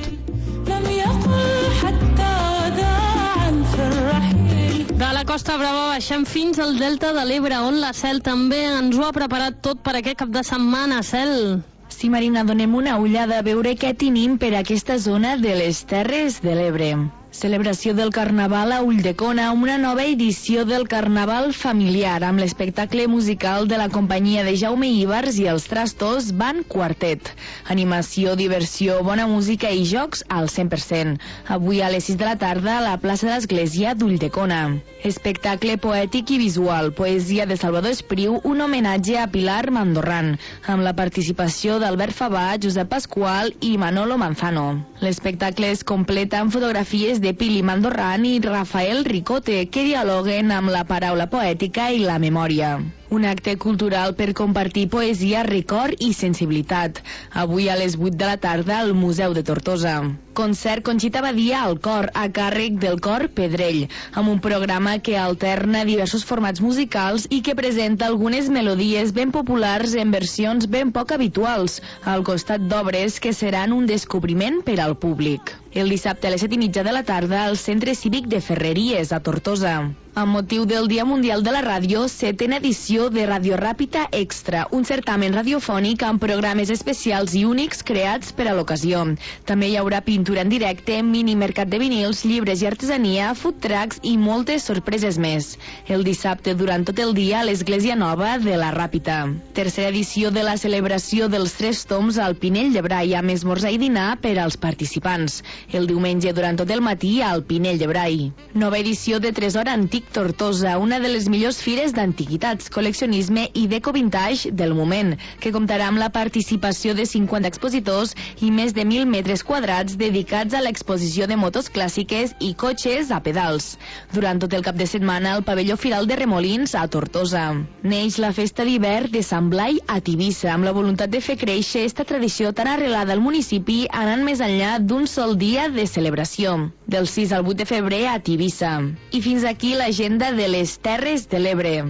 De la Costa Brava baixem fins al Delta de l'Ebre, on la Cel també ens ho ha preparat tot per aquest cap de setmana. Cel. Sí, Marina, donem una ullada a veure què tenim per aquesta zona de les Terres de l'Ebre. Celebració del Carnaval a Ulldecona, una nova edició del Carnaval familiar, amb l'espectacle musical de la companyia de Jaume Ibars i els Trastos Band Quartet. Animació, diversió, bona música i jocs al 100%. Avui a les 6 de la tarda a la plaça de l'Església d'Ulldecona. Espectacle poètic i visual, poesia de Salvador Espriu, un homenatge a Pilar Mandorran, amb la participació d'Albert Fabà, Josep Pasqual i Manolo Manzano. L'espectacle es completa amb fotografies de Pili Mandorran i Rafael Ricote, que dialoguen amb la paraula poètica i la memòria. Un acte cultural per compartir poesia, record i sensibilitat. Avui a les 8 de la tarda al Museu de Tortosa. Concert Conxita Badia al cor, a càrrec del cor Pedrell, amb un programa que alterna diversos formats musicals i que presenta algunes melodies ben populars en versions ben poc habituals, al costat d'obres que seran un descobriment per al públic. El dissabte a les 7:30 de la tarda al Centre Cívic de Ferreries, a Tortosa. Amb motiu del Dia Mundial de la Ràdio, 7ª edició de Radio Ràpita Extra, un certamen radiofònic amb programes especials i únics creats per a l'ocasió. També hi haurà pintura en directe, mini mercat de vinils, llibres i artesania, food trucks i moltes sorpreses més. El dissabte, durant tot el dia, a l'Església Nova de la Ràpita. Tercera edició de la celebració dels 3 toms al Pinell de Brai, amb esmorzar i dinar per als participants. El diumenge, durant tot el matí, al Pinell de Brai. Nova edició de Tresor Antic Tortosa, una de les millors fires d'antiguitats, col·leccionisme i deco-vintage del moment, que comptarà amb la participació de 50 expositors i més de 1.000 metres quadrats dedicats a l'exposició de motos clàssiques i cotxes a pedals. Durant tot el cap de setmana, al pavelló Firal de Remolins, a Tortosa. Neix la festa d'hivern de Sant Blai a Tivissa, amb la voluntat de fer créixer esta tradició tan arrelada al municipi, anant més enllà d'un sol dia de celebració. Del 6 al 8 de febrer a Tivissa. I fins aquí l'agenda de les Terres de l'Ebre.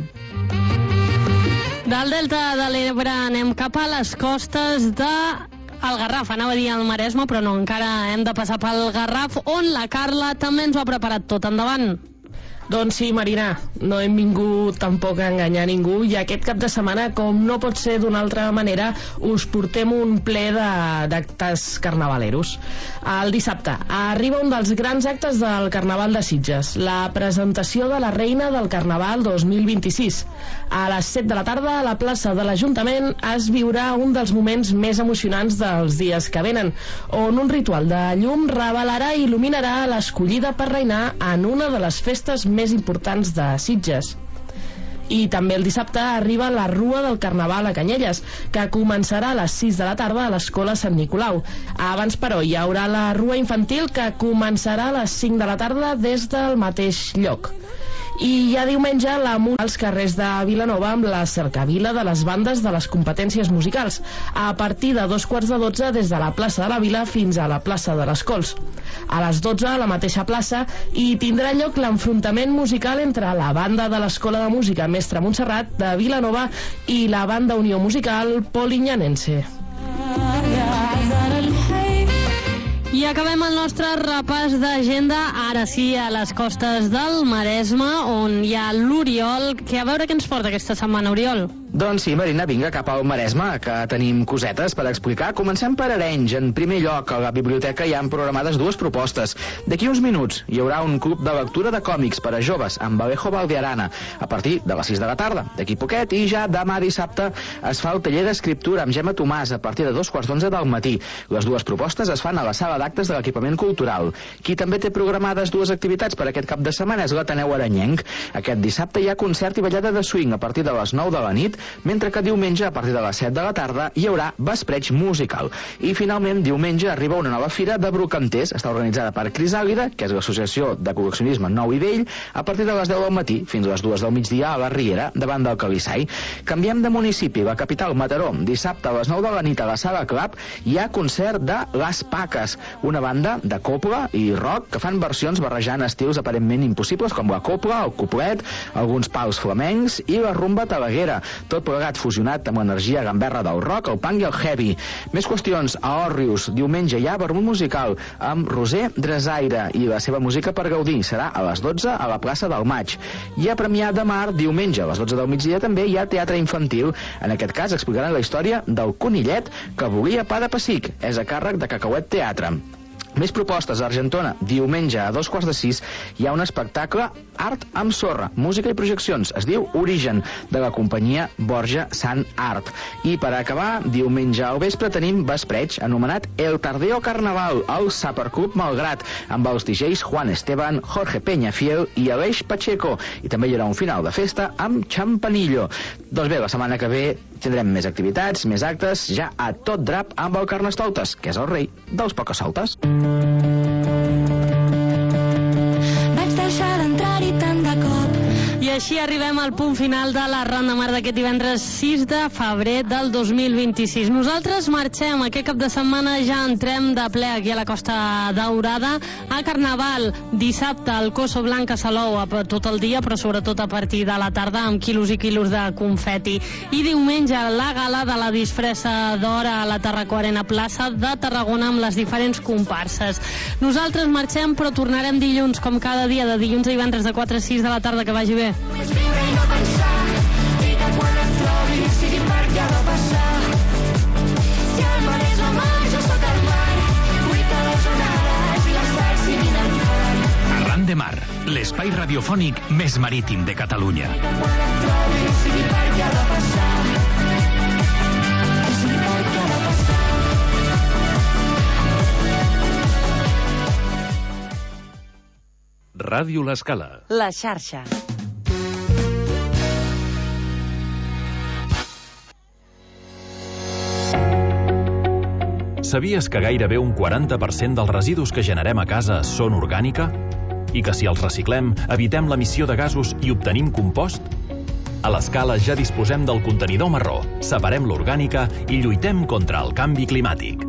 Del Delta de l'Ebre anem cap a les costes de el Garraf, anava a dir el Maresme, però no, encara hem de passar pel Garraf, on la Carla també ens ho ha preparat tot. Endavant. Doncs sí, Marina, no hem vingut tampoc a enganyar ningú i aquest cap de setmana, com no pot ser d'una altra manera, us portem un ple d'actes carnavaleros. El dissabte arriba un dels grans actes del Carnaval de Sitges, la presentació de la Reina del Carnaval 2026. A les 7 de la tarda, a la plaça de l'Ajuntament, es viurà un dels moments més emocionants dels dies que venen, on un ritual de llum revelarà i il·luminarà l'escollida per reinar en una de les festes més importants de Sitges. I també el dissabte arriba la Rua del Carnaval a Canyelles, que començarà a les 6 de la tarda a l'Escola Sant Nicolau. Abans, però, hi haurà la Rua Infantil, que començarà a les 5 de la tarda des del mateix lloc. I ja diumenge la als carrers de Vilanova amb la cercavila de les bandes de les competències musicals, a partir de 2:15 des de la plaça de la Vila fins a la plaça de les Cols. A les 12 a la mateixa plaça hi tindrà lloc l'enfrontament musical entre la banda de l'Escola de Música Mestre Montserrat de Vilanova i la banda Unió Musical Polignanense. I acabem el nostre repàs d'agenda, ara sí, a les costes del Maresme, on hi ha l'Oriol, que a veure què ens porta aquesta setmana, Oriol. Doncs sí, Marina, vinga cap al Maresme, que tenim cosetes per explicar. Comencem per Arenys. En primer lloc, a la biblioteca hi han programades dues propostes. D'aquí uns minuts hi haurà un club de lectura de còmics per a joves amb Alejo Valdearana, a partir de les 6 de la tarda. D'aquí poquet, i ja demà dissabte es fa el taller d'escriptura amb Gemma Tomàs a partir de 2:15 del matí. Les dues propostes es fan a la sala d'actes de l'equipament cultural. Qui també té programades dues activitats per aquest cap de setmana és l'Ateneu Arenyenc. Aquest dissabte hi ha concert i ballada de swing a partir de les 9 de la nit, mentre que diumenge, a partir de les 7 de la tarda, hi haurà vespreig musical. I finalment, diumenge arriba una nova fira de brocanters. Està organitzada per Crisàlida, que és l'associació de col·leccionisme nou i vell, a partir de les 10 del matí fins a les 2 del migdia a la Riera, davant del Calissai. Canviem de municipi, la capital, Mataró. Dissabte a les 9 de la nit a la Sala Club hi ha concert de Les Paques, una banda de copla i rock que fan versions barrejant estils aparentment impossibles com la copla, el coplet, alguns pals flamencs i la rumba talaguera. Tot plegat fusionat amb l'energia gamberra del rock, el punk i el heavy. Més qüestions, a Òrrius, diumenge hi ha vermut musical amb Roser Dresaire i la seva música per gaudir. Serà a les 12 a la plaça del Maig. I a Premià de Mar, diumenge a les 12 del migdia també hi ha teatre infantil. En aquest cas explicaran la història del conillet que volia pa de pessic. És a càrrec de Cacauet Teatre. Més propostes a Argentona. Diumenge a 2:15 hi ha un espectacle Art amb sorra, música i projeccions. Es diu Origen, de la companyia Borja Sant Art. I per acabar, diumenge al vespre tenim vespreig anomenat El Tardeo Carnaval, al Superclub Malgrat, amb els DJs Juan Esteban, Jorge Peñafiel i Aleix Pacheco. I també hi haurà un final de festa amb Champanillo. Doncs bé, la setmana que ve tindrem més activitats, més actes, ja a tot drap amb el Carnestoltes, que és el rei dels pocasoltes. Vaig deixar d'entrar-hi tant de cop. I així arribem al punt final de la Ronda Mar d'aquest divendres 6 de febrer del 2026. Nosaltres marxem. Aquest cap de setmana ja entrem de ple aquí a la Costa Daurada a Carnaval. Dissabte el Coso Blanc a Salou tot el dia, però sobretot a partir de la tarda amb quilos i quilos de confeti. I diumenge la gala de la disfressa d'hora a la Tarraco-Arena plaça de Tarragona amb les diferents comparses. Nosaltres marxem, però tornarem dilluns, com cada dia, de dilluns a divendres de 4 a 6 de la tarda. Que vagi bé. Només viure i no pensar, i que quan et trobi sigui per què ha de passar. Si el mar és la mar, jo sóc el mar, vull que les onades i l'estel siguin el mar. Arran de Mar, l'espai radiofònic més marítim de Catalunya. I que quan et trobi sigui per què ha de passar, sigui per què ha de passar. Ràdio L'Escala. La xarxa. Sabies que gairebé un 40% dels residus que generem a casa són orgànica? I que si els reciclem, evitem l'emissió de gasos i obtenim compost? A l'Escala ja disposem del contenidor marró, separem l'orgànica i lluitem contra el canvi climàtic.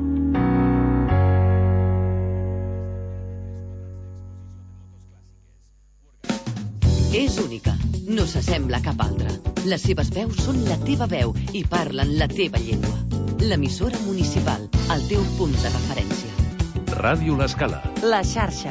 És única, no s'assembla a cap altra. Les seves veus són la teva veu i parlen la teva llengua. L'emissora municipal, el teu punt de referència. Ràdio L'Escala. La xarxa.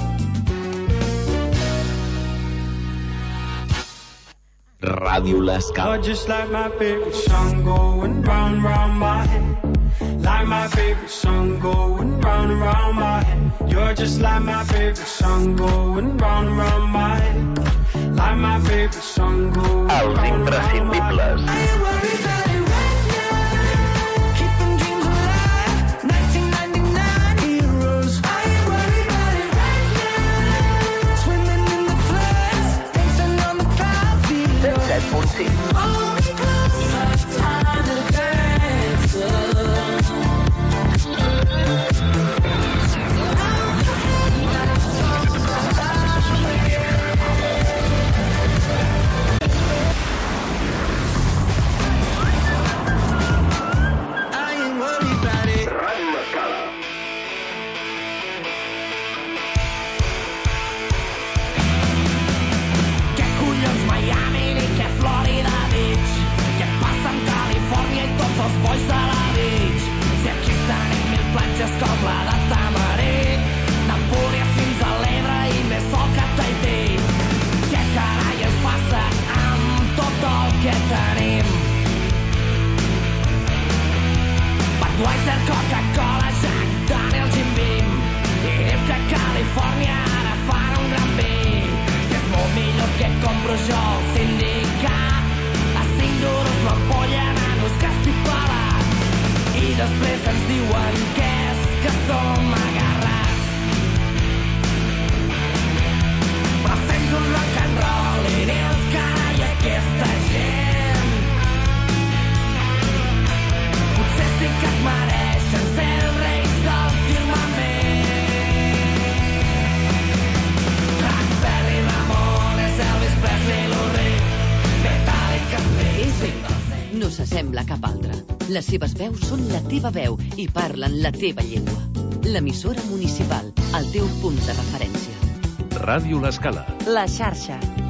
Ràdio L'Escala. Just like my favorite song going round, round my head. Like my favorite song going round and round my head. You're just like my favorite song going round and round my head. Like my favorite song going round and round my head. I ain't worried about it right now. Keeping dreams alive. 1999 heroes. I ain't worried about it right now. Swimming in the floods, dancing on the cloud. Budweiser, Coca-Cola, Jack Daniels, Jim Beam i diu que a Califòrnia ara fan un gran vi, que és molt millor que compro jo al sindicat. A 5 duros l'ampolla, nanos, casti pelat, i després ens diuen que és que som agarrats. Però sents un rock and roll i dius, carai, aquesta gent potser sí que es mereixen ser els reis del firmament. Frank Perry, Ramones, Elvis Presley, Lou Reed, Metallica, Slayer. No s'assembla a cap altre. Les seves veus són la teva veu i parlen la teva llengua. L'emissora municipal, el teu punt de referència. Ràdio L'Escala. La xarxa.